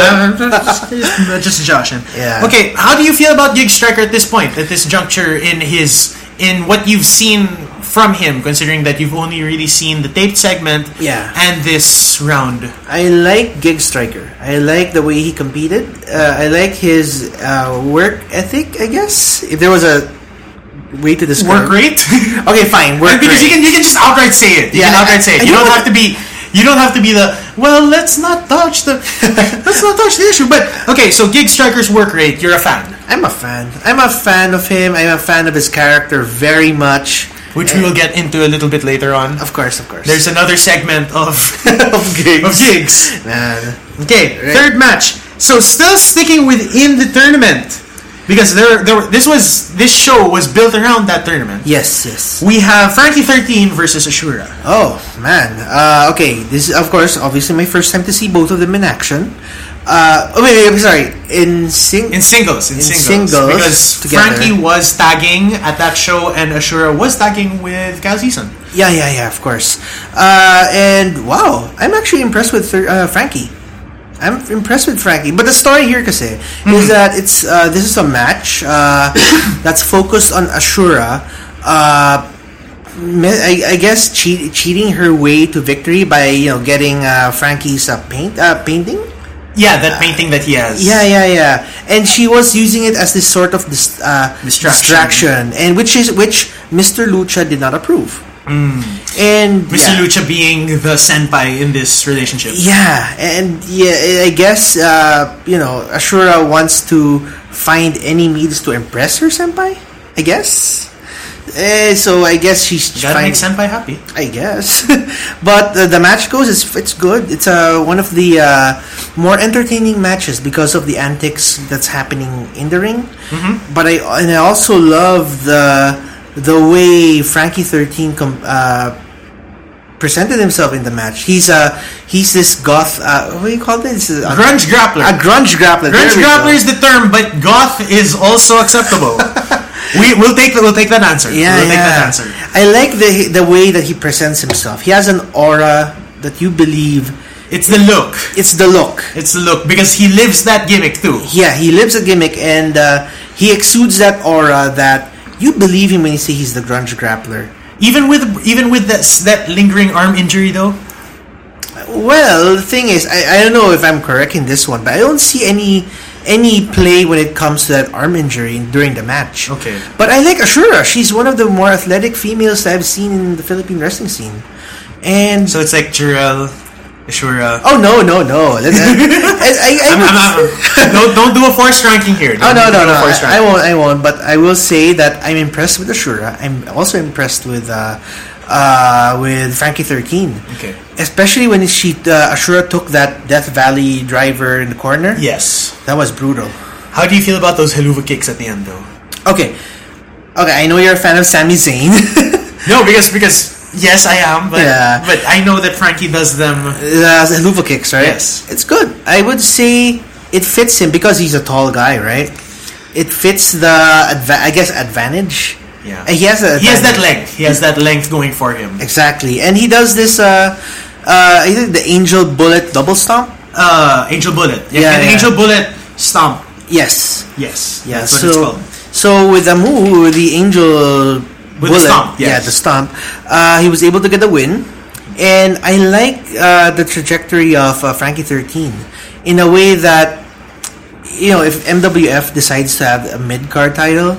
No, just joshing. Yeah. Okay, how do you feel about Gig Striker at this point, at this juncture in what you've seen from him, considering that you've only really seen the taped segment and this round? I like Gig Striker. I like the way he competed. I like his work ethic, I guess. If there was a way to describe work rate. Okay, fine. Work because rate. you can just outright say it. You can outright say it. You don't have to be. You don't have to be the let's not touch the issue. But okay, so Gig Striker's work rate, you're a fan. I'm a fan. I'm a fan of him. I'm a fan of his character very much, which we will get into a little bit later on. Of course. There's another segment of Gigs. Of Gigs. Man. Okay, third match. So still sticking within the tournament. Because this show was built around that tournament. Yes. We have Frankie 13 versus Ashura. Oh man. Okay. This is, of course, obviously my first time to see both of them in action. I'm sorry. In singles. Because together. Frankie was tagging at that show, and Ashura was tagging with Kaz Eason. Yeah. Of course. And wow, I'm actually impressed with Frankie. I'm impressed with Frankie, but the story here, kasi, is that it's this is a match that's focused on Ashura. I guess cheating her way to victory by getting Frankie's painting. Yeah, that painting that he has. Yeah. And she was using it as this sort of distraction, and which Mr. Lucha did not approve. And Mr. Lucha being the senpai in this relationship. Yeah, and I guess Ashura wants to find any means to impress her senpai. I guess. So I guess she's gotta make senpai happy. I guess, but the match goes. It's good. It's one of the more entertaining matches because of the antics that's happening in the ring. Mm-hmm. But I also love the way Frankie 13 presented himself in the match. He's this goth. What do you call this? Grunge grappler. A grunge grappler. Grunge grappler is the term, but goth is also acceptable. We'll take that answer. We'll take that answer. I like the way that he presents himself. He has an aura that you believe. It's the look. It's the look. It's the look because he lives that gimmick too. Yeah, he lives a gimmick, and he exudes that aura that you believe him when you say he's the grunge grappler. Even with that lingering arm injury though. Well, the thing is, I don't know if I'm correct in this one, but I don't see any play when it comes to that arm injury during the match. Okay. But I like Ashura. She's one of the more athletic females that I've seen in the Philippine wrestling scene. And so it's like Jurel, Ashura. Oh no! Don't do a forced ranking here. No. I won't. But I will say that I'm impressed with Ashura. I'm also impressed with Frankie 13. Okay. Especially when Ashura took that Death Valley driver in the corner. Yes. That was brutal. How do you feel about those haluva kicks at the end though? Okay, I know you're a fan of Sami Zayn. No, because yes, I am, but I know that Frankie does them. Haluva kicks, right? Yes. It's good. I would say it fits him because he's a tall guy, right? It fits the advantage. Yeah. He has that length. He has that length going for him. Exactly. And he does this I think the Angel Bullet double stomp. Angel Bullet. Yeah. Angel Bullet stomp. Yes. Yeah. That's what it's called. So with the move, the Angel Bullet, the stomp. Yes. Yeah, the stomp. He was able to get the win. And I like the trajectory of Frankie 13 in a way that, if MWF decides to have a mid-card title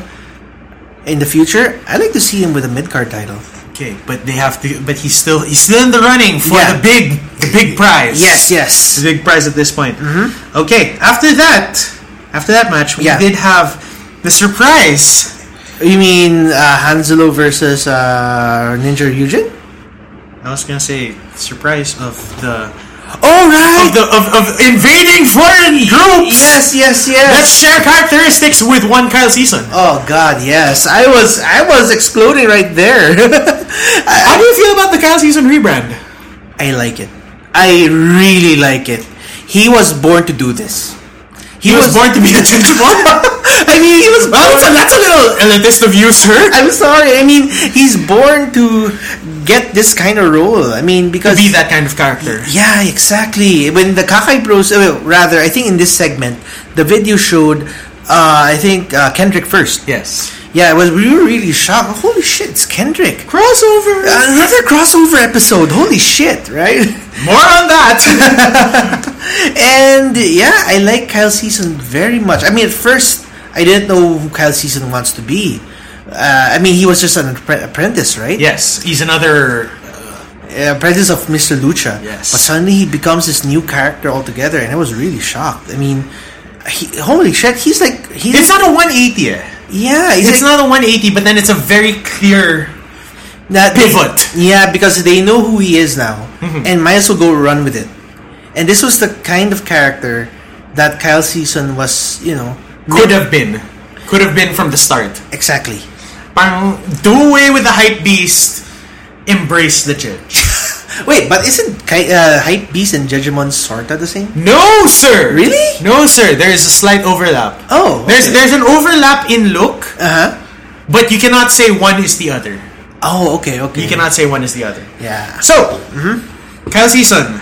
in the future, I like to see him with a mid-card title. Okay, but they have to. But he's still in the running for the big prize. Yes. The big prize at this point. Mm-hmm. Okay, after that match, we did have the surprise. You mean Hanzelo versus Ninja Ryujin? I was gonna say surprise of the. Oh right! Of invading foreign groups. Yes. Let's share characteristics with one Kyle Season. Oh God, yes! I was exploding right there. How do you feel about the Kyle Season rebrand? I like it. I really like it. He was born to do this. He was born to be a gentleman. I mean, he was. That's a little elitist of you, sir. I'm sorry. I mean, he's born to get this kind of role. I mean, because to be that kind of character. Yeah, exactly. When the Kakai Bros, rather, I think in this segment, the video showed, I think Kendrick first. Yes. Yeah, we were really shocked. Holy shit, it's Kendrick. Crossover. Another crossover episode. Holy shit, right? More on that. And yeah, I like Kyle Season very much. I mean, at first, I didn't know who Kyle Season wants to be. I mean, he was just an apprentice, right? Yes, he's another apprentice of Mr. Lucha. Yes. But suddenly he becomes this new character altogether, and I was really shocked. I mean, holy shit, he's like... It's not a 180. Yeah. It's not a 180, but then it's a very clear pivot. Because they know who he is now, and might as well go run with it. And this was the kind of character that Kyle Season was, Could have been from the start. Exactly. Do away with the hype beast. Embrace the judge. Wait, but isn't Hype Beast and Judgmon sorta the same? No, sir. Really? No, sir. There is a slight overlap. Oh, okay. There's an overlap in look. But you cannot say one is the other. Oh, okay. You cannot say one is the other. Yeah. So, Kyle Season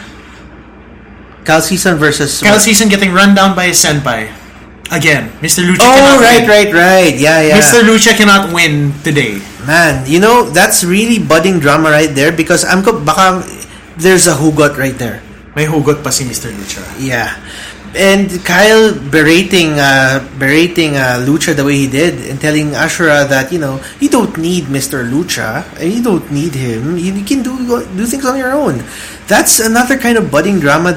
versus Kyle Season getting run down by his senpai. Again, Mr. Lucha cannot win. Right. Yeah. Mr. Lucha cannot win today. Man, that's really budding drama right there because baka there's a hugot right there. May hugot pa si Mr. Lucha. Yeah. And Kyle berating Lucha the way he did and telling Ashura that, you don't need Mr. Lucha and you don't need him. You can do things on your own. That's another kind of budding drama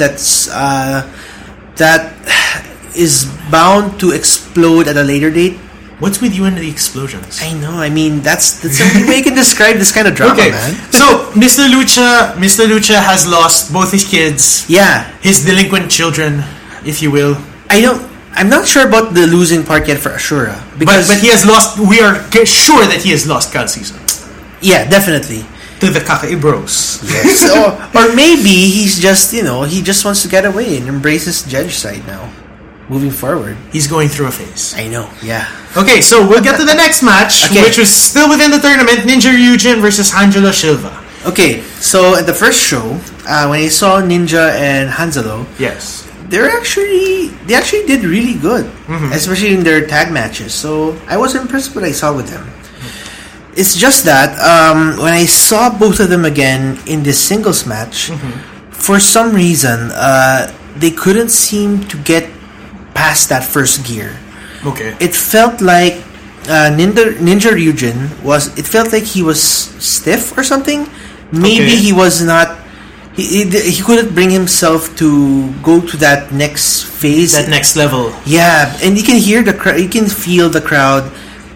that is bound to explode at a later date. What's with you and the explosions? I know. I mean, that's the only way you can describe this kind of drama, man. So Mr. Lucha has lost both his kids. Yeah, his delinquent children, if you will. I'm not sure about the losing part yet for Ashura, but he has lost. We are sure that he has lost Kyle Season. Yeah, definitely. To the Kakai Bros. Yes. or maybe he's just he just wants to get away and embrace his judge side now. Moving forward, he's going through a phase. I know. Yeah. Okay, so we'll get to the next match, which was still within the tournament: Ninja Ryujin versus Angelo Silva. Okay, so at the first show, when I saw Ninja and Hanzalo, yes, they actually did really good, especially in their tag matches. So I was impressed with what I saw with them. It's just that when I saw both of them again in this singles match, for some reason they couldn't seem to get past that first gear. Okay. It felt like Ninja Ryujin it felt like he was stiff or something. Maybe he was not. He couldn't bring himself to go to that next phase, that next level. Yeah, and you can hear the crowd. You can feel the crowd.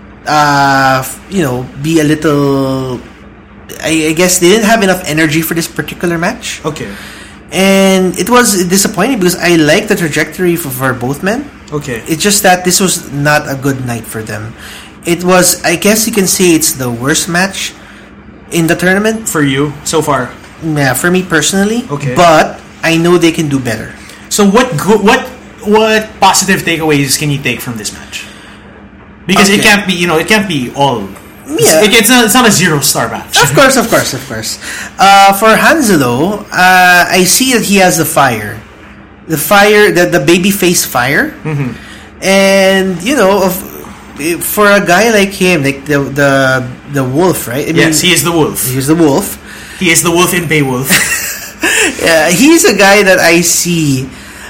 Be a little. I guess they didn't have enough energy for this particular match. Okay. And it was disappointing because I liked the trajectory for both men. Okay. It's just that this was not a good night for them. It was, I guess you can say it's the worst match in the tournament. For you, so far? Yeah, for me personally. Okay. But I know they can do better. So what positive takeaways can you take from this match? Because it can't be all... Yeah. It's not a 0-star match. Of course. For Hanzalo, I see that he has the fire. The baby face fire. And, for a guy like him, like the wolf, right? Yes, he is the wolf. He's the wolf. He is the wolf in Beowulf. Yeah, he's a guy that I see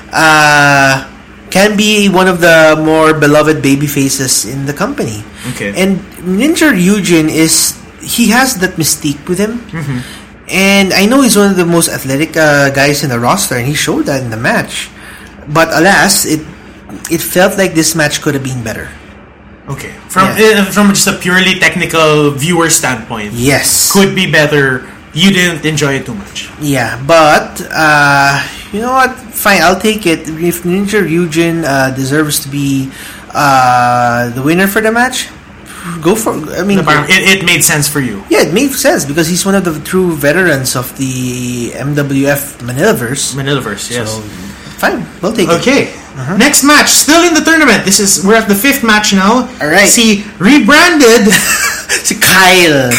can be one of the more beloved baby faces in the company. Okay. And Ninja Ryujin he has that mystique with him. And I know he's one of the most athletic guys in the roster, and he showed that in the match. But alas, it felt like this match could have been better. Okay. From just a purely technical viewer standpoint. Yes. Could be better. You didn't enjoy it too much. Yeah, but you know what? Fine, I'll take it. If Ninja Ryujin deserves to be the winner for the match, go for. I mean, it made sense for you. Yeah, it made sense because he's one of the true veterans of the MWF Manilaverse. Yes. So, fine, we'll take it. Okay. Next match, still in the tournament. We're at the 5th match now. All right. See, rebranded. Si Kyle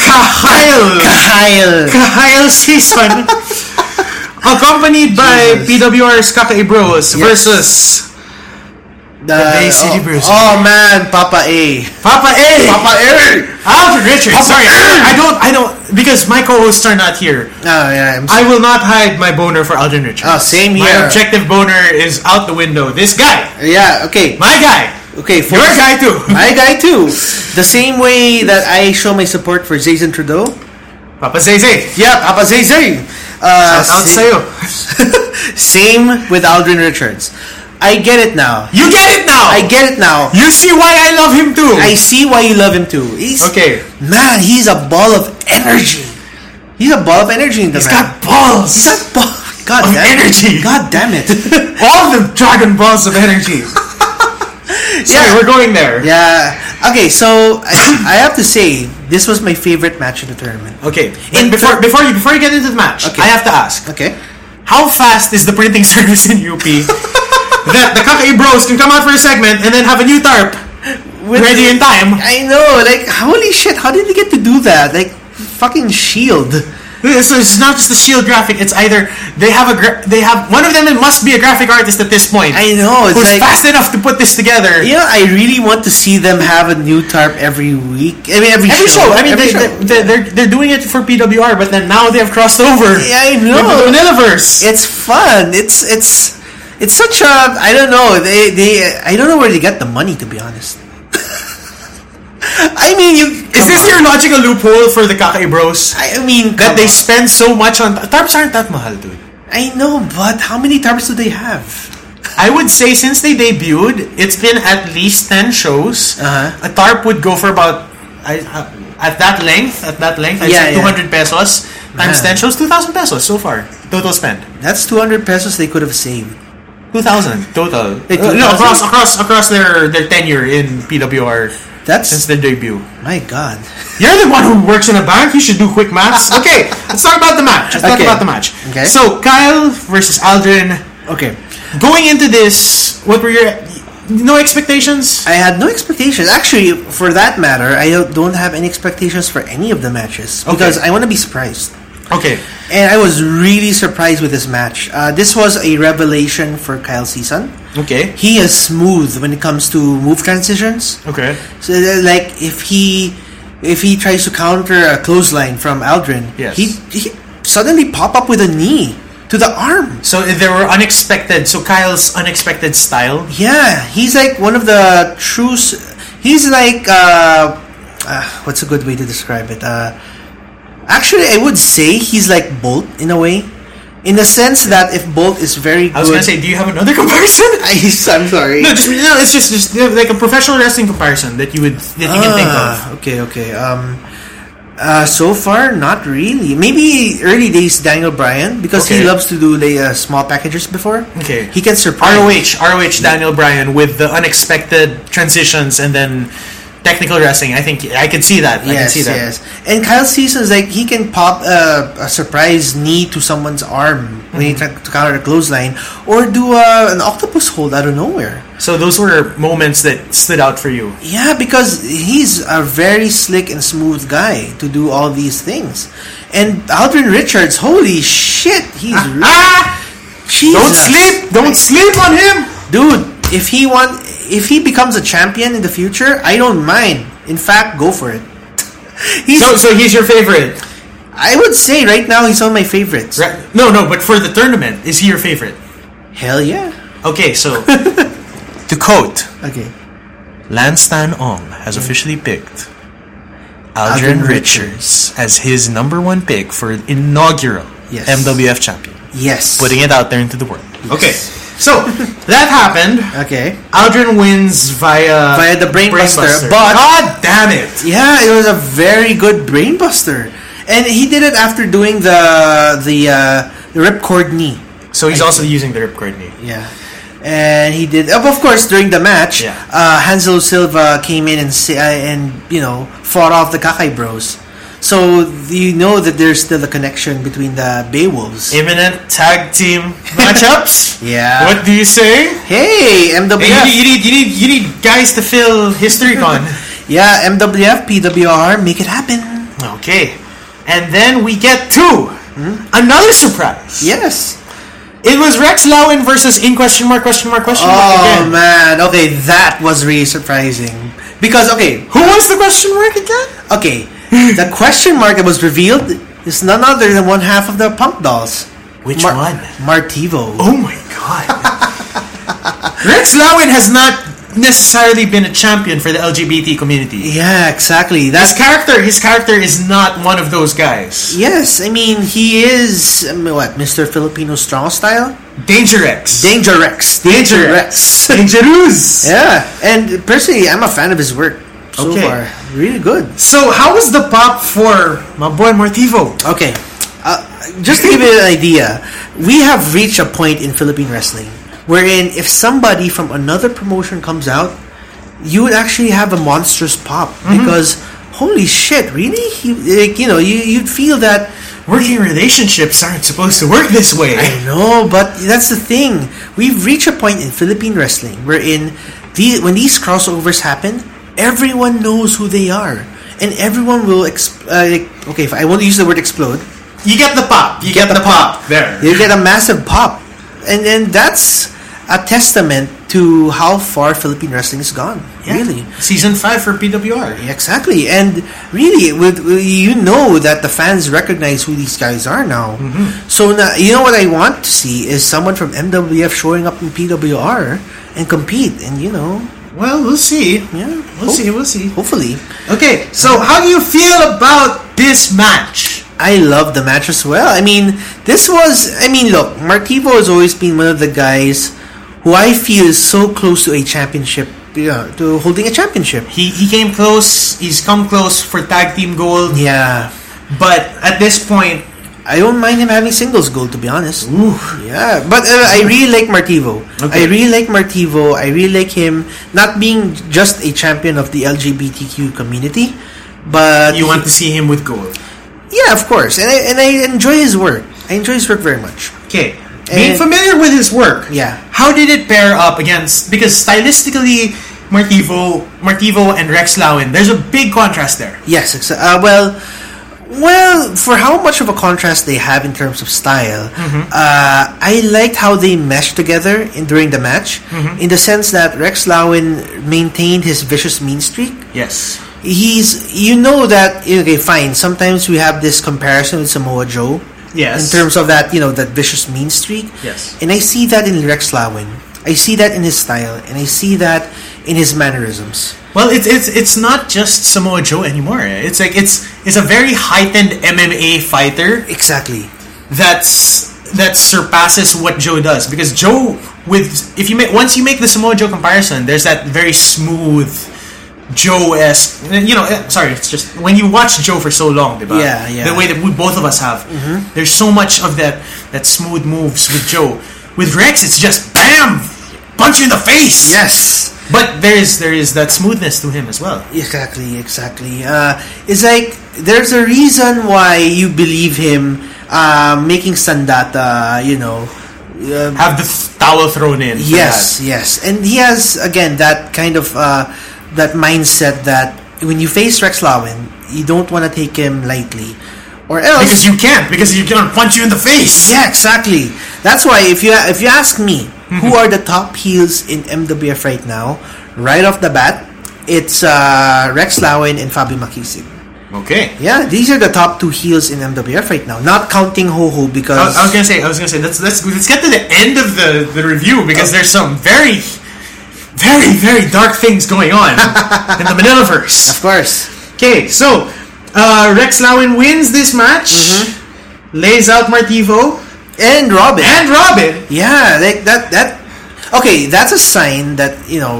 Season, accompanied by PWR's Kakai Bros versus the Bay City Bruisers. Oh man, Papa A. Aldrin Richards. Sorry, I don't because my co-hosts are not here. Oh yeah, I will not hide my boner for Aldrin Richards. Oh, same here. My objective boner is out the window. This guy. Yeah. Okay. My guy. Okay, your guy too. My guy too. The same way that I show my support for Jason Trudeau. Papa Zay. Yeah, Papa Zay. Shout out sa'yo. Same with Aldrin Richards. I get it now. You get it now. I get it now. You see why I love him too. I see why you love him too. Man, he's a ball of energy. He's a ball of energy in the He's got balls. He's got balls. God damn energy. God damn it. All the Dragon Balls of energy. Sorry, we're going there. Yeah. Okay, so I have to say this was my favorite match in the tournament. Okay. Before you get into the match, I have to ask. Okay. How fast is the printing service in UP that the Kakai Bros can come out for a segment and then have a new tarp ready in time? I know. Like, holy shit! How did they get to do that? Like, fucking Shield. So it's not just the Shield graphic. It's either they have one of them. It must be a graphic artist at this point. I know. It's who's fast enough to put this together. You know, I really want to see them have a new tarp every week. I mean, every show. I mean, they're doing it for PWR, but then now they have crossed over. Yeah, I know. With the Manilaverse. It's fun. It's It's such a, I don't know. I don't know where they get the money, to be honest. I mean, is this your logical loophole for the Kakai Bros? I mean, that they spend so much on tarps aren't that mahal, dude. I know, but how many tarps do they have? I would say since they debuted, it's been at least 10 shows. A tarp would go for about at that length. I'd say 200 pesos times 10 shows, 2,000 pesos so far total spend. That's 200 pesos they could have saved. 2,000 total. No, across their tenure in PWR. That's since their debut. My God, you're the one who works in a bank. You should do quick maths. Okay, let's talk about the match. Okay. So Kyle versus Aldrin. Okay. Going into this, what were your no expectations? I had no expectations. Actually, for that matter, I don't have any expectations for any of the matches because I want to be surprised. Okay. And I was really surprised with this match. This was a revelation for Kyle Season. Okay. He is smooth when it comes to move transitions. Okay. So, like, if he tries to counter a clothesline from Aldrin, he suddenly pop up with a knee to the arm. So there were unexpected. So Kyle's unexpected style. Yeah, he's like one of the true. He's like what's a good way to describe it? Actually, I would say he's like Bolt in a way, in the sense that if Bolt is very good. I was gonna say, do you have another comparison? I'm sorry. No, it's just like a professional wrestling comparison that you can think of. Okay. So far, not really. Maybe early days Daniel Bryan, because he loves to do small packages before. Okay. He can surprise. ROH Daniel Bryan with the unexpected transitions and then technical wrestling. I think I can see that. Yes. And Kyle Season's like, he can pop a surprise knee to someone's arm when he tries to counter a clothesline, or do an octopus hold out of nowhere. So those were moments that stood out for you. Yeah, because he's a very slick and smooth guy to do all these things. And Aldrin Richards, holy shit, he's Jesus. Don't sleep on him, dude. If he becomes a champion in the future, I don't mind. In fact, go for it. So he's your favorite. I would say right now he's one of my favorites. Right. No, but for the tournament, is he your favorite? Hell yeah. Okay, so to quote, Lance Stan Ong has officially picked Aldrin Richards as his number one pick for inaugural MWF champion. Yes. Putting it out there into the world. Yes. Okay. So that happened. Okay. Aldrin wins via the brainbuster. But God damn it! Yeah, it was a very good brainbuster, and he did it after doing the ripcord knee. So he's also using the ripcord knee. Yeah. And he did, of course, during the match. Hansel Silva came in and fought off the Kakai Bros. So you know that there's still a connection between the Beowulfs. Imminent tag team matchups. Yeah. What do you say? Hey, MWF. Hey, you need guys to fill HistoryCon. Yeah, MWF, PWR, make it happen. Okay. And then we get to another surprise. Yes. It was Rex Lowen versus in question mark again. Man, okay, that was really surprising. Because, who was the question mark again? Okay, the question mark that was revealed is none other than one half of the Punk Dolls. Which one? Martivo. Oh my god. Rex Lowen has not necessarily been a champion for the LGBT community. Yeah, exactly. His character is not one of those guys. Yes, I mean, he is, Mr. Filipino Strong Style? Danger Rex. Dangerous. Yeah, and personally, I'm a fan of his work so far. Really good. So, how was the pop for my boy Martivo? Okay, just to give you an idea, we have reached a point in Philippine wrestling wherein if somebody from another promotion comes out, you would actually have a monstrous pop because holy shit, really? You'd feel that working relationships aren't supposed to work this way. I know, but that's the thing. We've reached a point in Philippine wrestling wherein when these crossovers happen, everyone knows who they are, and everyone will if I want to use the word explode, you get the pop. You get the pop there. You get a massive pop, and then that's a testament to how far Philippine wrestling has gone. Yeah. Really. Season 5 for PWR. Exactly. And really, you know that the fans recognize who these guys are now. So now, you know what I want to see is someone from MWF showing up in PWR and compete. And, you know... Well, we'll see. Yeah. We'll see. Hopefully. Okay, so how do you feel about this match? I love the match as well. I mean, look, Martivo has always been one of the guys who I feel is so close to a championship, to holding a championship. He came close. He's come close for tag team gold. Yeah. But at this point, I don't mind him having singles gold, to be honest. ooh, Yeah, but I really like Martivo. Okay. I really like Martivo. I really like him not being just a champion of the LGBTQ community, but you want to see him with gold. yeah, of course. And I enjoy his work. I enjoy his work very much. Okay, being familiar with his work, Yeah. how did it pair up against? Because stylistically, Martivo and Rex Lawin, there's a big contrast there. Yes, well, for how much of a contrast they have in terms of style, I liked how they meshed together during the match, in the sense that Rex Lawin maintained his vicious mean streak. Yes. You know that, okay, fine, sometimes we have this comparison with Samoa Joe, Yes. in terms of that, that vicious mean streak. Yes. And I see that in Rex Lawin. I see that in his style, and I see that in his mannerisms. Well, it's not just Samoa Joe anymore. It's like it's a very heightened MMA fighter Exactly. that surpasses what Joe does, because Joe once you make the Samoa Joe comparison, there's that very smooth Joe-esque, sorry, it's just when you watch Joe for so long, diba? Yeah. The way that both of us have, there's so much of that smooth moves with Joe. With Rex, it's just bam, punch you in the face. Yes. But there is that smoothness to him as well. Exactly. It's like there's a reason why you believe him making Sandata, Have the towel thrown in. for that. yes. And he has, again, that kind of that mindset that when you face Rex Lawin, you don't want to take him lightly, or else Because you can't. Because he's gonna punch you in the face. yeah, exactly. That's why if you ask me, who are the top heels in MWF right now, right off the bat, it's Rex Lawin and Fabio Makisig. Okay. Yeah, these are the top two heels in MWF right now, not counting Ho-Ho, because I was gonna say. Let's get to the end of the review, because there's some very, very, very dark things going on in the Manilaverse. of course. Okay, so Rex Lawin wins this match, lays out Martivo And Robin. Yeah, like that. Okay, that's a sign that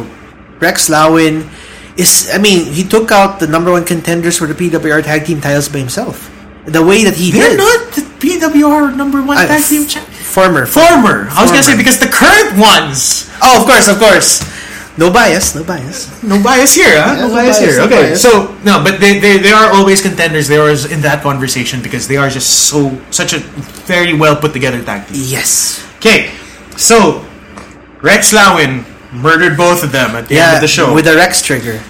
Rex Lawin is. I mean, he took out the number one contenders for the PWR tag team titles by himself. The way that he They're did. not the PWR number one tag team champion. Former. I was gonna say, because the current ones. Oh, of course. No bias. No bias here, huh? Yeah, no bias here. no Okay, bias. so no, but they are always contenders. They are in that conversation because they are just such a very well put together tag team. Yes. Okay, so Rex Lawin murdered both of them at the end of the show. with a Rex trigger.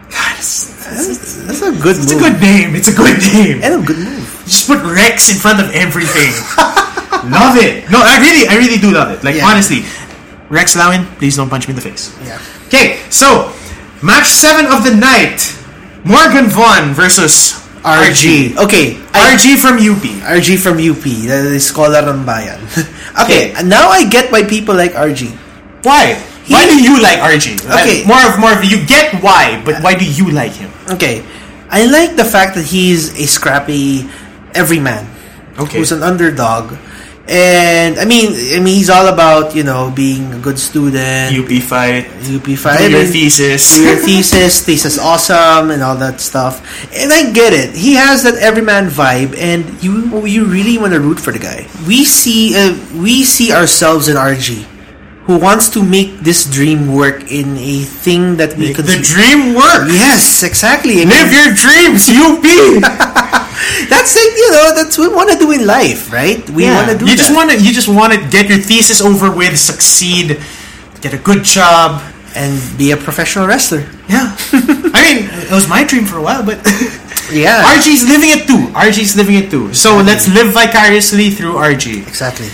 That's a good It's move. a good name. It's a good name. And a good move. Just put Rex in front of everything. Love it. No, I really do love it. Like, Yeah. honestly, Rex Lawin, please don't punch me in the face. Yeah. Okay, so match 7 of the night: Morgan Vaughn versus RG. Okay. RG from UP. RG from UP. That is Scholar ng Bayan. Okay, now I get why people like RG. Why? Why do you like RG? Okay. More of you get why, but why do you like him? Okay, I like the fact that he's a scrappy everyman. Okay. Who's an underdog. And I mean he's all about, being a good student. UP fight. UP fight. Do your thesis. Do your thesis awesome and all that stuff. And I get it. He has that everyman vibe, and you really want to root for the guy. We see ourselves in RG, who wants to make this dream work in a thing that we The dream works. Yes, exactly. I mean, Live your dreams, UP. that's like, that's what we want to do in life, right? We want to do You that. just want to get your thesis over with, succeed, get a good job, and be a professional wrestler. yeah. I mean, it was my dream for a while, but Yeah. RG's living it too. So let's live vicariously through RG. Exactly.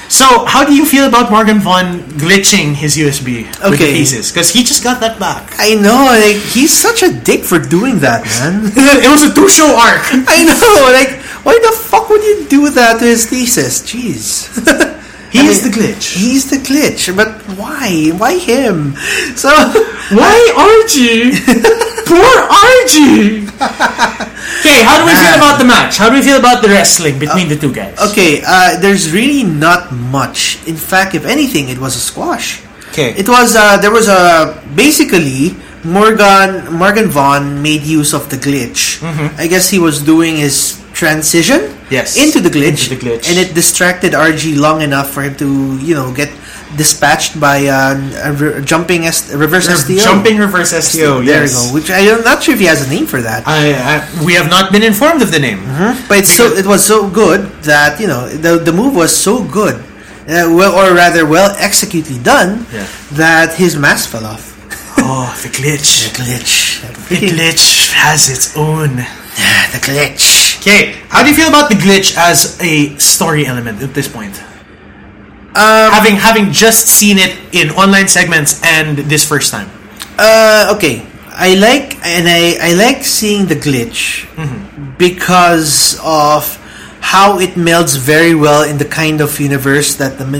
So, how do you feel about Morgan Von glitching his USB with the Okay. pieces? Because he just got that back. I know, like, he's such a dick for doing that, man. It was a 2-show arc. I know, like, why the fuck would you do that to his thesis? Jeez. He's the glitch. He's the glitch, but why? Why him? So, Why RG? Poor RG. Okay, how do we feel about the match? How do we feel about the wrestling between the two guys? okay, there's really not much. In fact, if anything, it was a squash. Okay. It was there was a basically Morgan Vaughn made use of the glitch. I guess he was doing his transition Yes. into the glitch, Into the glitch. and it distracted RG long enough for him to get dispatched by jumping reverse STO. Jumping reverse STO. There Yes. we go. Which I'm not sure if he has a name for that. We have not been informed of the name. But it was so good that the move was so good, well executedly done, Yeah. that his mask fell off. Oh, the glitch. Glitch. The glitch has its own. The glitch. Okay, how do you feel about the glitch as a story element at this point? Having just seen it in online segments and this first time. Okay. I like seeing the glitch because of how it melds very well in the kind of universe that the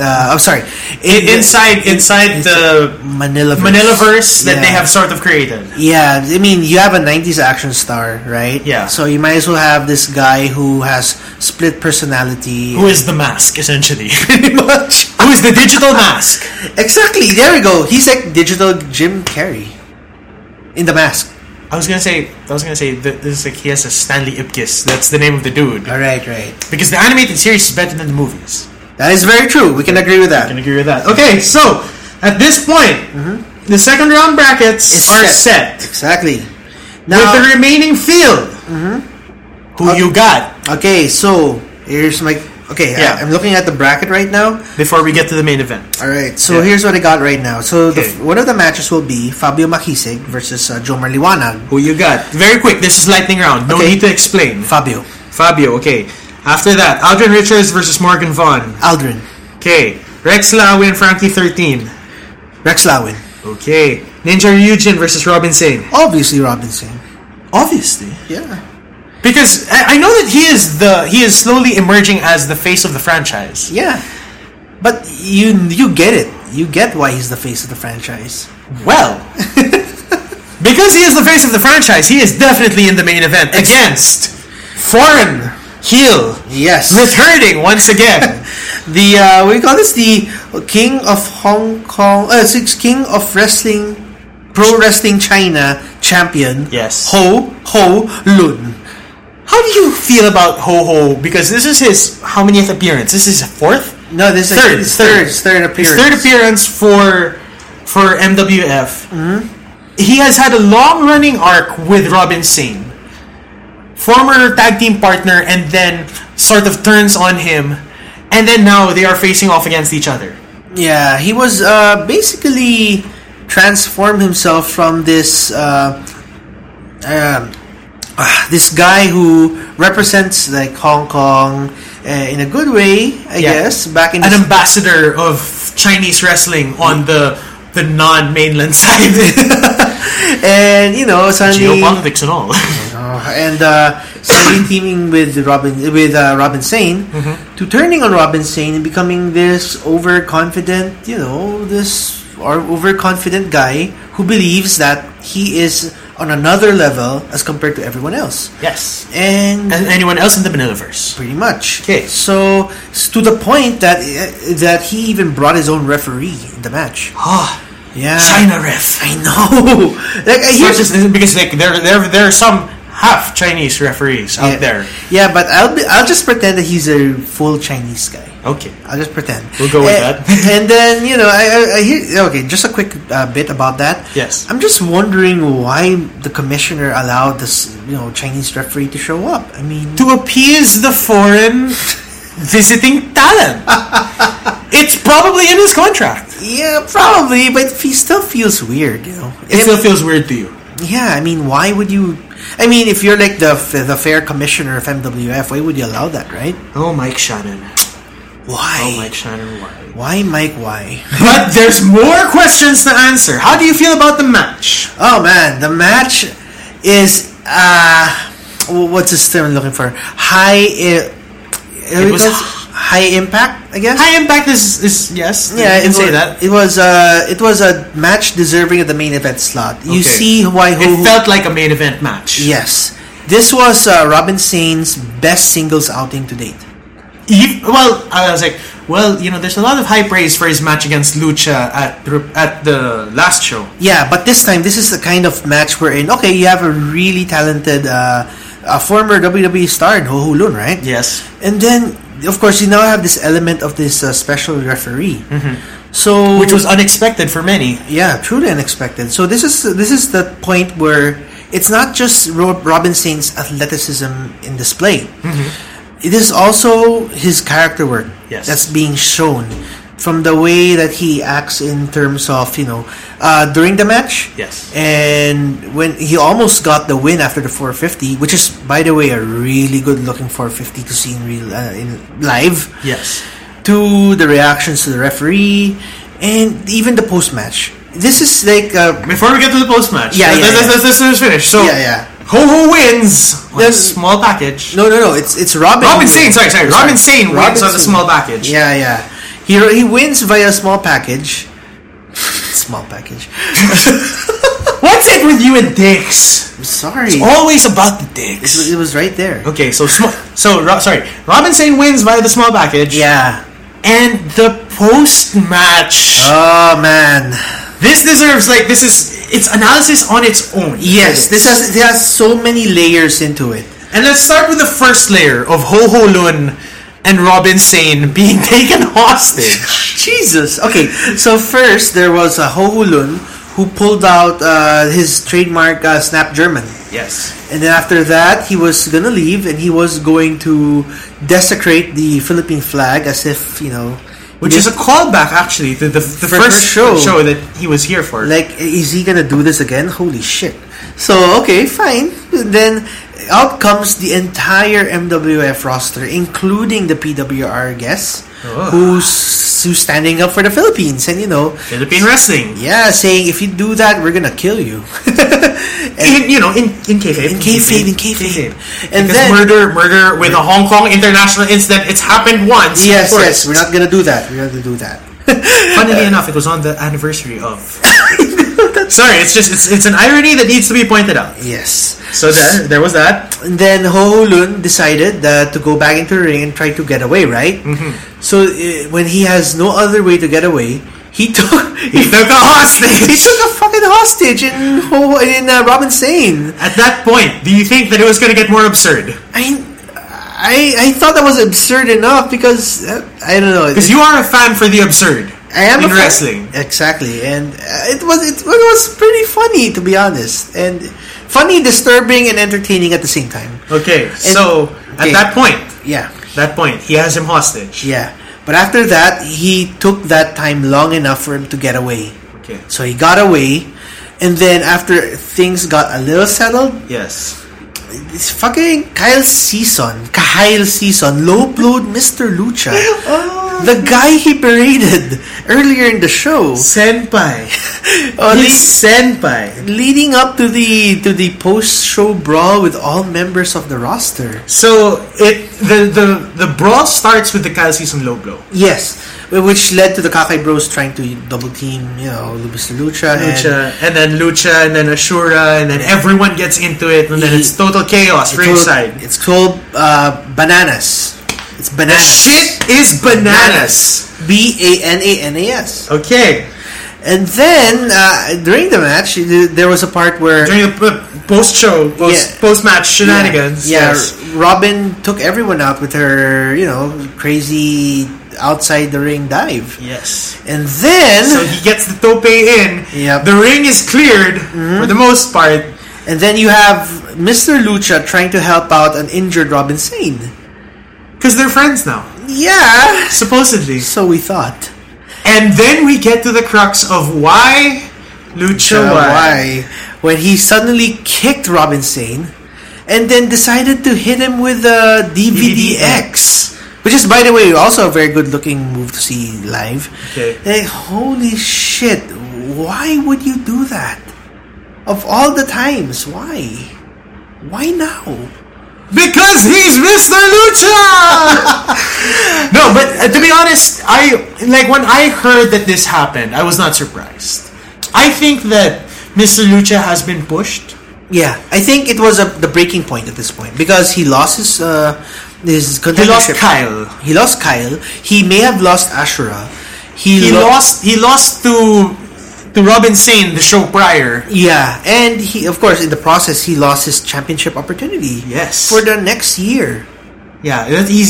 Inside the Manilaverse that they have sort of created. Yeah, I mean, you have a 90s action star, right? Yeah. So you might as well have this guy who has split personality. Who is the mask, essentially? pretty much. Who is the digital mask? Exactly, there we go. He's like digital Jim Carrey in the mask. I was gonna say that this is like he has a Stanley Ipkiss. That's the name of the dude. Right. Because the animated series is better than the movies. That is very true. We can agree with that. I can agree with that. Okay, so at this point, the second round brackets are set. Exactly. With Now, the remaining field, who you got okay, so here's my... Okay, Yeah. I'm looking at the bracket right now. before we get to the main event? Alright, so Yeah. here's what I got right now. So Okay. one of the matches will be Fabio Makisig versus Joe Marliwanag. Who you got? Very quick, this is lightning round. No Okay. need to explain. Fabio. Fabio, okay. After that, Aldrin Richards versus Morgan Vaughn. Aldrin. Okay. Rex Lawin, Frankie 13. Rex Lawin. Okay. Ninja Ryujin versus Robin Sane. Obviously Robinson. Obviously. Yeah. Because I know that he is slowly emerging as the face of the franchise. Yeah. But you get it. You get why he's the face of the franchise. Well, because he is the face of the franchise, he is definitely in the main event against foreign heel Yes. returning once again. We call this the King of Hong Kong, King of Wrestling, Pro Wrestling China champion. Yes. Ho Lun. How do you feel about Ho Ho? Because this is his how manyth appearance? This is his fourth? No, this Third. is his third appearance. His third appearance for MWF. He has had a long-running arc with Robin Sane, former tag team partner, and then sort of turns on him, and then now they are facing off against each other. Yeah, he was basically transformed himself from this this guy who represents like Hong Kong in a good way, I guess. Back in An the ambassador of Chinese wrestling on the non-mainland side. and suddenly Geopolitics and all. suddenly teaming with Robin Sane to turning on Robin Sane and becoming this overconfident guy who believes that he is on another level as compared to everyone else. Yes. And Anyone else in the Manilaverse. pretty much. Okay. So to the point that he even brought his own referee in the match. Yeah. China ref. I know. Like I hear Because like there are some half Chinese referees out there. Yeah, but I'll just pretend that he's a full Chinese guy. Okay. I'll just pretend. We'll go with that. And then I hear. Okay, just a quick bit about that. Yes. I'm just wondering why the commissioner allowed this Chinese referee to show up. I mean, To appease the foreign visiting talent. It's probably in his contract. yeah, probably, but he still feels weird. It still feels weird to you. Yeah, I mean, why would you? I mean, if you're like the fair commissioner of MWF, why would you allow that, right? Oh, Mike Shannon. Why? Oh, Mike Shannon, why? Why, Mike? Why? But there's more questions to answer. How do you feel about the match? Oh man, the match is what's this term I'm looking for? It was high impact, I guess. High impact is yes. Yeah, you can say that. It was a match deserving of the main event slot. You Okay. see why It felt like a main event match. Yes. This was Robin Sane's best singles outing to date. Well, I was like, there's a lot of high praise for his match against Lucha at the last show. Yeah, but this time, this is the kind of match wherein, okay, you have a really talented former WWE star in Ho Ho Lun, right? Yes. And then, of course, you now have this element of this special referee. So, Which was unexpected for many. yeah, truly unexpected. So this is the point where it's not just Robin Sane's athleticism in display. It is also his character work Yes. that's being shown from the way that he acts in terms of during the match. Yes. And when he almost got the win after the 450, which is, by the way, a really good looking 450 to see in real in live. Yes. To the reactions to the referee and even the post match. This is like Before we get to the post match, Yeah, let's finish. So, yeah. Ho Ho wins on a Then- small package. No. It's Robin. Robin Sane, sorry. Robin Sane Robin wins on a Sane. small package. Yeah. He wins via a small package. Small package. What's it with you and dicks? I'm sorry. Always about the dicks. It was right there. Okay, Robin Sane wins via the small package. Yeah. And the post match. Oh man. This deserves it's analysis on its own. Yes, it has so many layers into it. And let's start with the first layer of Ho Ho Lun and Robin Sane being taken hostage. Jesus. Okay, so first there was a Ho Ho Lun who pulled out his trademark Snap German. Yes. And then after that, he was gonna leave and he was going to desecrate the Philippine flag as if, Which is a callback, actually, to the first show that he was here for. like, is he gonna do this again? Holy shit. So, okay, fine. Then out comes the entire MWF roster, including the PWR guests, who's standing up for the Philippines. And, Philippine wrestling. yeah, saying, if you do that, we're gonna kill you. In kayfabe. In kayfabe. And Because then... murder with a Hong Kong international incident, it's happened once. Yes, first. we're not gonna do that. We're gonna do that. Funnily enough, it was on the anniversary of. Sorry, it's an irony that needs to be pointed out. Yes. So there was that. And then Ho Ho Lun decided to go back into the ring and try to get away, right? So when he has no other way to get away, he took a hostage. He took a fucking hostage in Robin Sane. At that point, do you think that it was going to get more absurd? I thought that was absurd enough because I don't know. Because you are a fan for the absurd. I am in a fan. wrestling. Exactly, and it was pretty funny, to be honest, and funny, disturbing, and entertaining at the same time. Okay, so at that point, he has him hostage. Yeah, but after that, he took that time long enough for him to get away. Okay. So he got away, and then after things got a little settled, Yes. it's fucking Kyle Season, low-blowed Mr. Lucha. The guy he berated earlier in the show. Senpai. Senpai. Leading up to the post-show brawl with all members of the roster. So the brawl starts with the Kyle Season low blow. Yes, which led to the Kakai Bros trying to double team, Mr. Lucha. And then Lucha, and then Ashura, and then everyone gets into it, and then it's total chaos ringside. It's called Bananas. It's The bananas. shit is bananas. Bananas. Okay. And then during the match, there was a part where During the post-match shenanigans. Yeah, Yes. Robin took everyone out with her, crazy outside the ring dive. Yes. And then So he gets the tope in. Yep. The ring is cleared for the most part. and then you have Mr. Lucha trying to help out an injured Robin Sane. Because they're friends now. Yeah, Supposedly. so we thought. And then we get to the crux of why Lucha why. When he suddenly kicked Robin Sane and then decided to hit him with a DVD-X. Which is, by the way, also a very good-looking move to see live. Okay. Like, holy shit! Why would you do that? Of all the times, why? Why now? Because he's Mr. Lucha! No, but to be honest, when I heard that this happened, I was not surprised. I think that Mr. Lucha has been pushed. Yeah, I think it was the breaking point at this point because he lost his contendership. He lost Kyle. He lost Kyle. He may have lost Ashura. He lost to Robin Sane the show prior. Yeah, and he, of course, in the process, he lost his championship opportunity. Yes, for the next year. Yeah,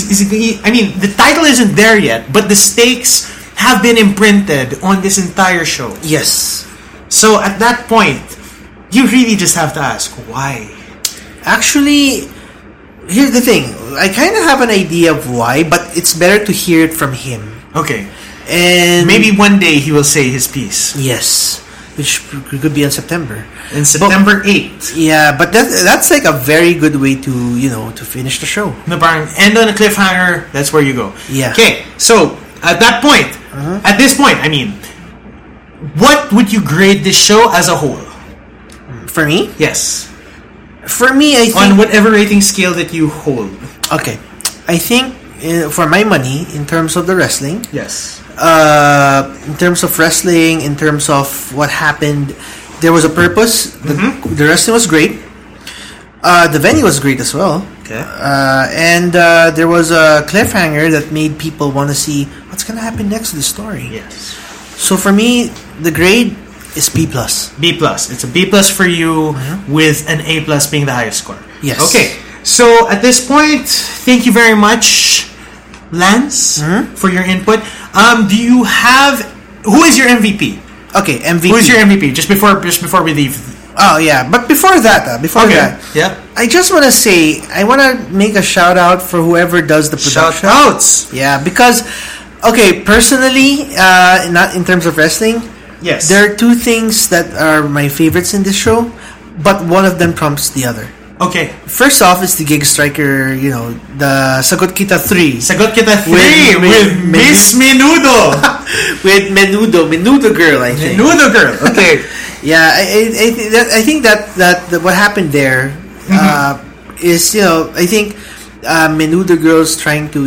I mean, the title isn't there yet, but the stakes have been imprinted on this entire show. Yes. So at that point, you really just have to ask why. Actually, here's the thing. I kind of have an idea of why, but it's better to hear it from him. Okay. And maybe one day he will say his piece. Yes, which could be in September. In September 8th. Yeah, but that's like a very good way to finish the show. No, parang end on a cliffhanger. That's where you go. Yeah. Okay, so at that point, at this point, I mean, what would you grade this show as a whole? For me? Yes. For me, I think on whatever rating scale that you hold. Okay, I think for my money, in terms of the wrestling. Yes. In terms of wrestling, in terms of what happened, there was a purpose. The wrestling was great. The venue was great as well. Okay. And there was a cliffhanger that made people want to see what's going to happen next to the story. Yes. So for me, the grade is B+. B+. It's a B+ for you, with an A+ being the highest score. Yes. Okay. So at this point, thank you very much, Lance, for your input. Do you have... Who is your MVP? Okay, MVP. Who is your MVP? Just before we leave. Oh, yeah. But before that, Yeah. I just want to say, I want to make a shout out for whoever does the production. Shout outs! Yeah, because, okay, personally, not in terms of wrestling, yes, there are two things that are my favorites in this show, but one of them trumps the other. Okay. First off is the Gig Striker, the Sagot Kita 3. Sagot Kita 3 with Miss Menudo. With Menudo Girl, I think. Menudo Girl, okay. Yeah, I think that what happened there is, I think Menudo Girl's trying to,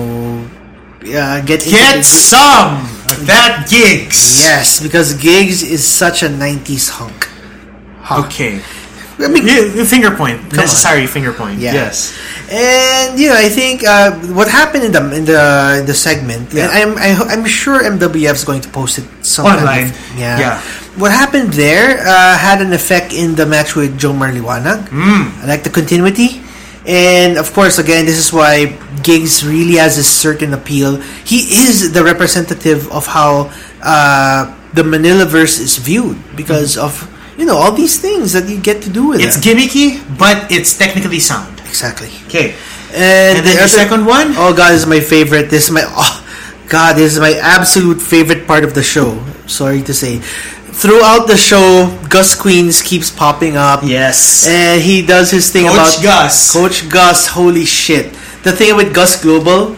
get some of that Gigs. Yes, because Gigs is such a 90s hunk. Okay. I mean, finger point. Necessary finger point. Yeah. Yes. And I think what happened in the segment. Yeah. I'm sure MWF is going to post it online. Yeah. What happened there had an effect in the match with Joe Marliwanag. I like the continuity, and of course, again, this is why Gigs really has a certain appeal. He is the representative of how the Manilaverse is viewed because of. All these things that you get to do with it. It's gimmicky, but it's technically sound. Exactly. Okay. And then the second one? Oh, God, this is my favorite. This is my absolute favorite part of the show. Sorry to say. Throughout the show, Gus Queens keeps popping up. Yes. And he does his thing Coach Gus. Coach Gus, holy shit. The thing with Gus Global...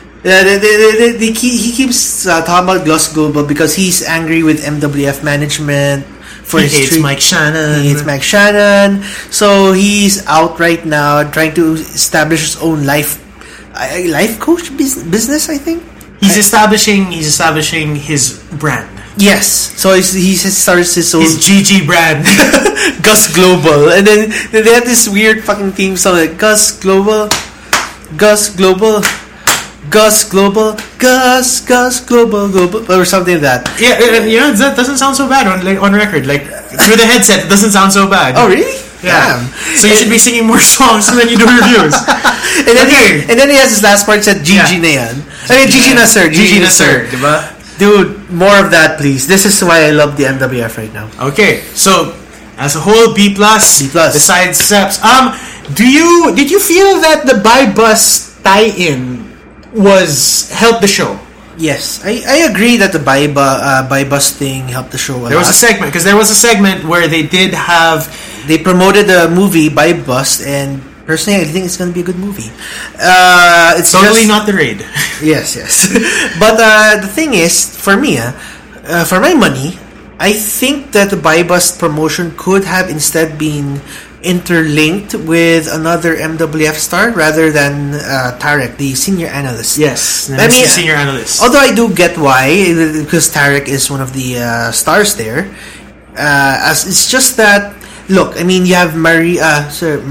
he keeps talking about Gus Global because he's angry with MWF management. He hates Mike Shannon. So he's out right now trying to establish his own life coach business, I think. He's establishing his brand. Yes. So he starts his own... His GG brand. Gus Global. And then they have this weird fucking theme song like Gus Global, Gus Global, Gus Global, Gus Global, or something like that. Yeah, that doesn't sound so bad on record. Like through the headset, it doesn't sound so bad. Oh, really? Yeah. Damn. So you should be singing more songs when you do reviews. and then he has his last part said GG Nayan. I mean GG Nasser. GG Nasser. Dude, more of that, please. This is why I love the MWF right now. Okay, so as a whole, B+. Besides Seps, did you feel that the Buy Bus tie-in helped the show? Yes, I agree that the buy bus thing helped the show a lot. There was a segment where they promoted the movie Buy Bus, and Personally, I think it's going to be a good movie. It's Totally not the Raid. Yes. But the thing is, for me, for my money, I think that the Buy Bust promotion could have instead been interlinked with another MWF star rather than Tarek, the senior analyst. Yes, I mean, senior analyst. Although I do get why, because Tarek is one of the stars there. As it's just that, look, I mean, you have Maria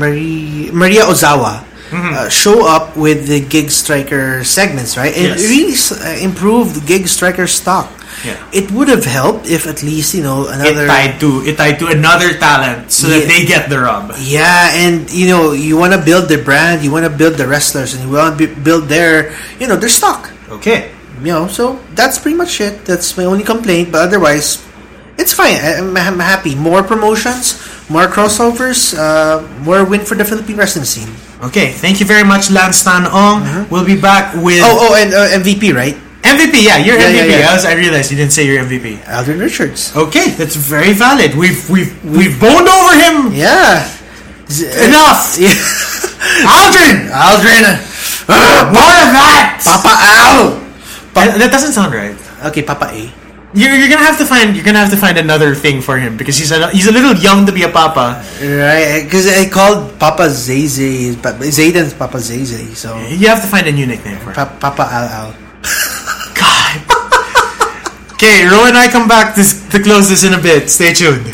Ozawa show up with the Gig Striker segments, right? And it really improved the Gig Striker stock. Yeah. It would have helped if at least another it tied to another talent so that they get the rub. Yeah, and you want to build the brand, you want to build the wrestlers, and you want to build their stock. Okay. So that's pretty much it. That's my only complaint. But otherwise, it's fine. I'm happy. More promotions, more crossovers, more win for the Philippine wrestling scene. Okay, thank you very much, Lance Tan Ong. We'll be back with and MVP, right? MVP, yeah, you're MVP. Yeah. I realized you didn't say your MVP. Aldrin Richards. Okay, that's very valid. We've boned over him. Yeah. Enough. Aldrin. More of that. Papa Al. That doesn't sound right. Okay, Papa A. You're gonna have to find another thing for him because he's a little young to be a papa. Right, because I called Papa Zay. Zayden's Papa Zay. So you have to find a new nickname for him. Papa Al. God. Okay, Ro and I come back to close this in a bit. Stay tuned.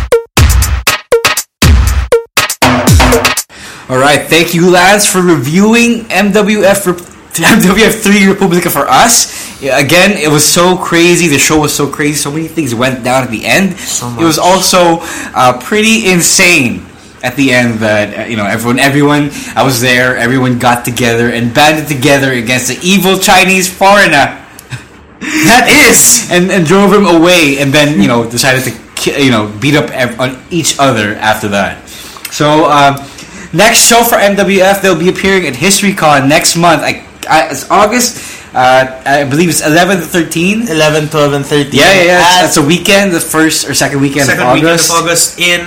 Alright, thank you, Lance, for reviewing MWF 3 Republica for us. Again, it was so crazy. The show was so crazy. So many things went down at the end. So much. It was also pretty insane at the end that everyone I was there. Everyone got together and banded together against the evil Chinese foreigner. That is, and drove him away, and then decided to beat up on each other after that. So next show for MWF, they'll be appearing at HistoryCon next month. It's August. I believe it's 11 to 13. 11, 12, and 13. Yeah. That's a weekend, the first or second weekend of August. In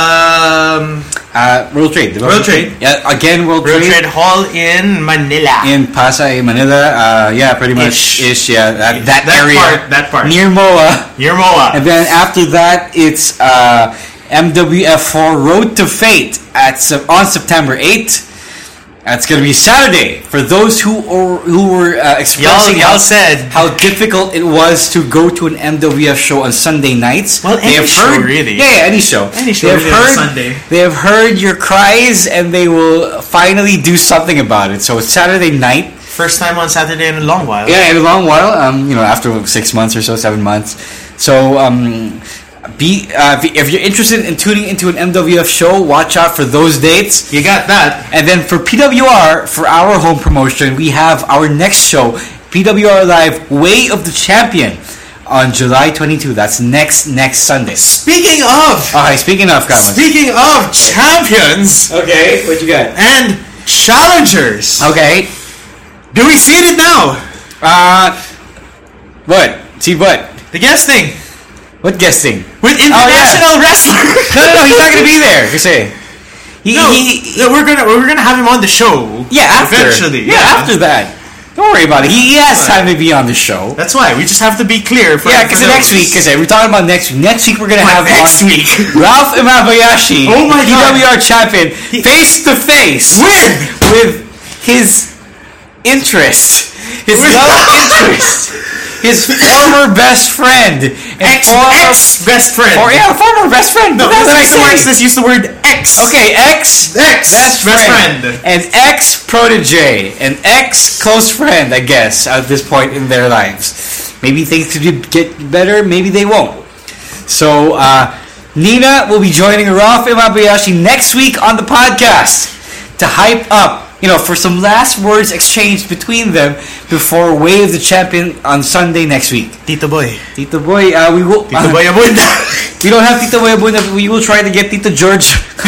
World Trade. World Trade. Yeah, again, World Trade Hall in Manila. In Pasay, Manila. Pretty much. Ish, yeah. That area. That part. Near MOA. And then after that, it's MWF4 Road to Fate on September 8th. It's going to be Saturday for those who were expressing how difficult it was to go to an MWF show on Sunday nights. Well, any show, really. Yeah, any show. Any show on Sunday. They have heard your cries, and they will finally do something about it. So it's Saturday night. First time on Saturday in a long while. Yeah, in a long while. After 6 months or so, 7 months. So if you're interested in tuning into an MWF show, watch out for those dates. You got that. And then for PWR, for our home promotion, we have our next show, PWR Live Way of the Champion, on July 22. That's next Sunday. Speaking of champions. Okay, what you got? And challengers. Okay. Do we see it now? What? See what? The guesting. What guesting? With international wrestler. No, he's not gonna be there. You say. We're gonna have him on the show. Yeah, eventually. After that. Don't worry about it. He has time to be on the show. That's why we just have to be clear. Because next week, we're talking about next week. Next week we're gonna have Ralph Imabayashi, oh my God, PWR champion, face to face with his interest, his love interest. His former best friend. Ex-best friend. Former best friend. No, let's use the word ex. Okay, ex-best friend. An ex-protege. An ex-close friend, I guess, at this point in their lives. Maybe things could get better, maybe they won't. So, Nina will be joining Ralph Imabayashi next week on the podcast to hype up, for some last words exchanged between them before Way of the Champion on Sunday next week. Tito Boy, we will. Tito Boy Abunda. We don't have Tito Boy Abunda, but we will try to get Tito George.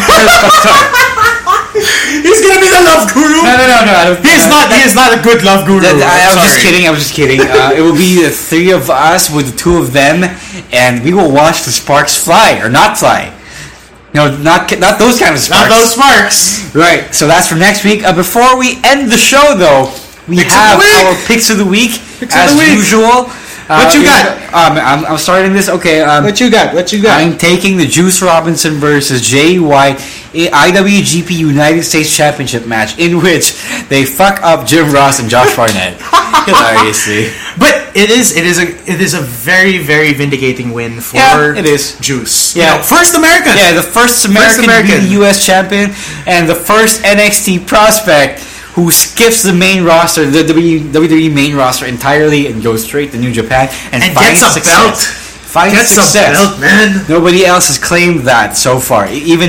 He's gonna be the love guru. No. He is not a good love guru. I was just kidding. It will be the three of us with the two of them, and we will watch the sparks fly or not fly. No, not those kind of sparks. Not those sparks. Right. So that's for next week. Before we end the show, though, we have our picks of the week as usual. What you got? I'm starting this. Okay. What you got? I'm taking the Juice Robinson versus Jay White IWGP United States Championship match, in which they fuck up Jim Ross and Josh Barnett hilariously. But it is a very, very vindicating win for it is. Juice. Yeah, first American. Yeah, the first American to be the U.S. champion and the first NXT prospect who skips the main roster, the WWE main roster entirely, and goes straight to New Japan and finds gets a belt. Finds success. A belt, man. Nobody else has claimed that so far. Even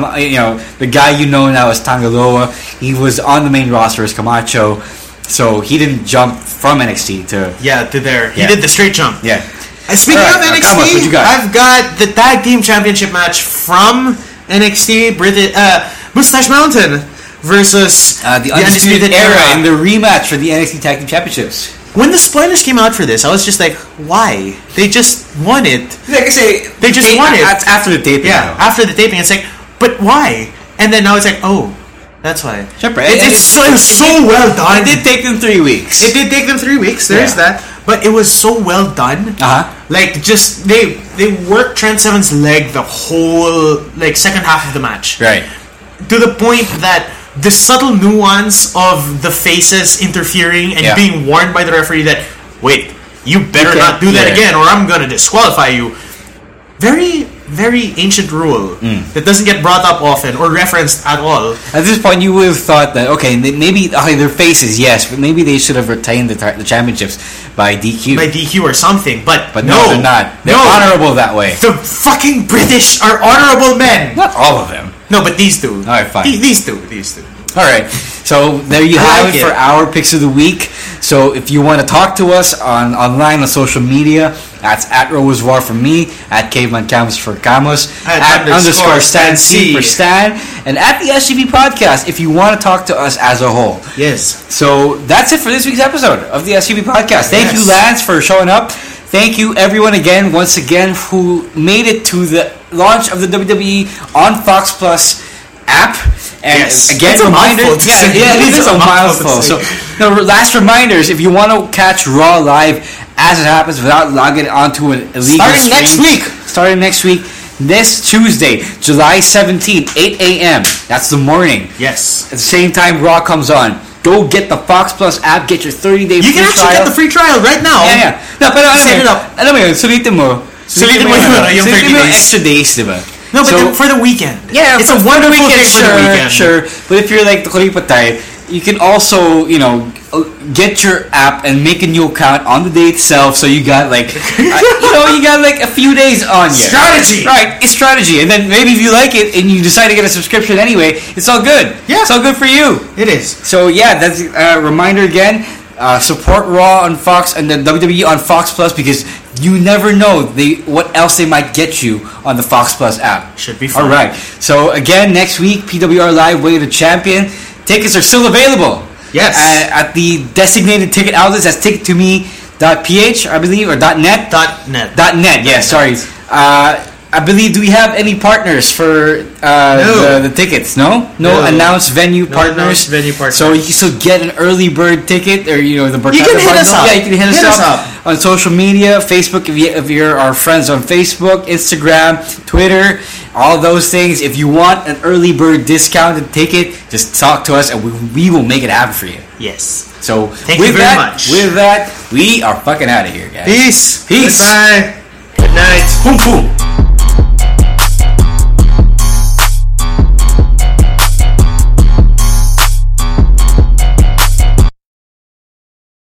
the guy now as Tangaloa, he was on the main roster as Camacho, so he didn't jump from NXT to there. He did the straight jump. Yeah. Speaking of NXT, what you got? I've got the tag team championship match from NXT, Mustache Mountain versus the Undisputed Era in the rematch for the NXT Tag Team Championships. When the spoilers came out for this, I was just like, why? They just won it. Like I say, they just won it. After the taping. Yeah, after the taping. It's like, but why? And then now it's like, oh, that's why. Sure, it's so well done. It did take them 3 weeks. It did take them 3 weeks. There's that. But it was so well done. Like, just, they worked Trent Seven's leg the whole, second half of the match. Right. To the point that the subtle nuance of the faces interfering and being warned by the referee that, wait, you better not do that again or I'm going to disqualify you. Very, very ancient rule that doesn't get brought up often or referenced at all. At this point, you would have thought that, maybe their faces, yes, but maybe they should have retained the championships by DQ. By DQ or something, but no, they're not. They're honorable that way. The fucking British are honorable men. Not all of them. No, but these two. All right, fine. These two. All right. So there you have it for our picks of the week. So if you want to talk to us online on social media, that's at Rosevar for me, at Caveman Camus for Camus, at underscore Stan C for Stan, and at the SGP Podcast if you want to talk to us as a whole. Yes. So that's it for this week's episode of the SGP Podcast. Thank you, Lance, for showing up. Thank you, everyone, once again, who made it to the launch of the WWE on Fox Plus app. And again, it's reminders. It is a mouthful. So, last reminders: if you want to catch Raw live as it happens without logging onto an illegal starting next week, this Tuesday, July 17th, 8 a.m. That's the morning. Yes. At the same time, Raw comes on. Go get the Fox Plus app. Get your 30-day free trial. You can actually get the free trial right now. Yeah. No, pero set it up. Alam mo yun, sulitin mo yung 30 days. Extra days, diba? No, but for the weekend. Yeah, it's a wonderful thing for the weekend. Sure, but if you're like the Kuripa type, you can also, get your app and make a new account on the day itself. So you got you got a few days on you. Strategy, right? It's strategy, and then maybe if you like it and you decide to get a subscription anyway, it's all good. Yeah, it's all good for you. It is. So that's a reminder again. Support Raw on Fox and the WWE on Fox Plus because you never know what else they might get you on the Fox Plus app. Should be fun. All right. So again, next week, PWR Live Way of the Champion. Tickets are still available. Yes. At the designated ticket outlets. That's tickettome.ph, I believe, or .net. .net. Yeah. Sorry. I believe, do we have any partners for the tickets? No announced venue partners. So you can still get an early bird ticket, or the Barcada. You can hit us up. Yeah, you can hit us up on social media, Facebook. If you're our friends on Facebook, Instagram, Twitter, all those things. If you want an early bird discounted ticket, just talk to us, and we will make it happen for you. Yes. So thank you very much. With that, we are fucking out of here, guys. Peace. Peace. Goodbye. Good night. Boom boom.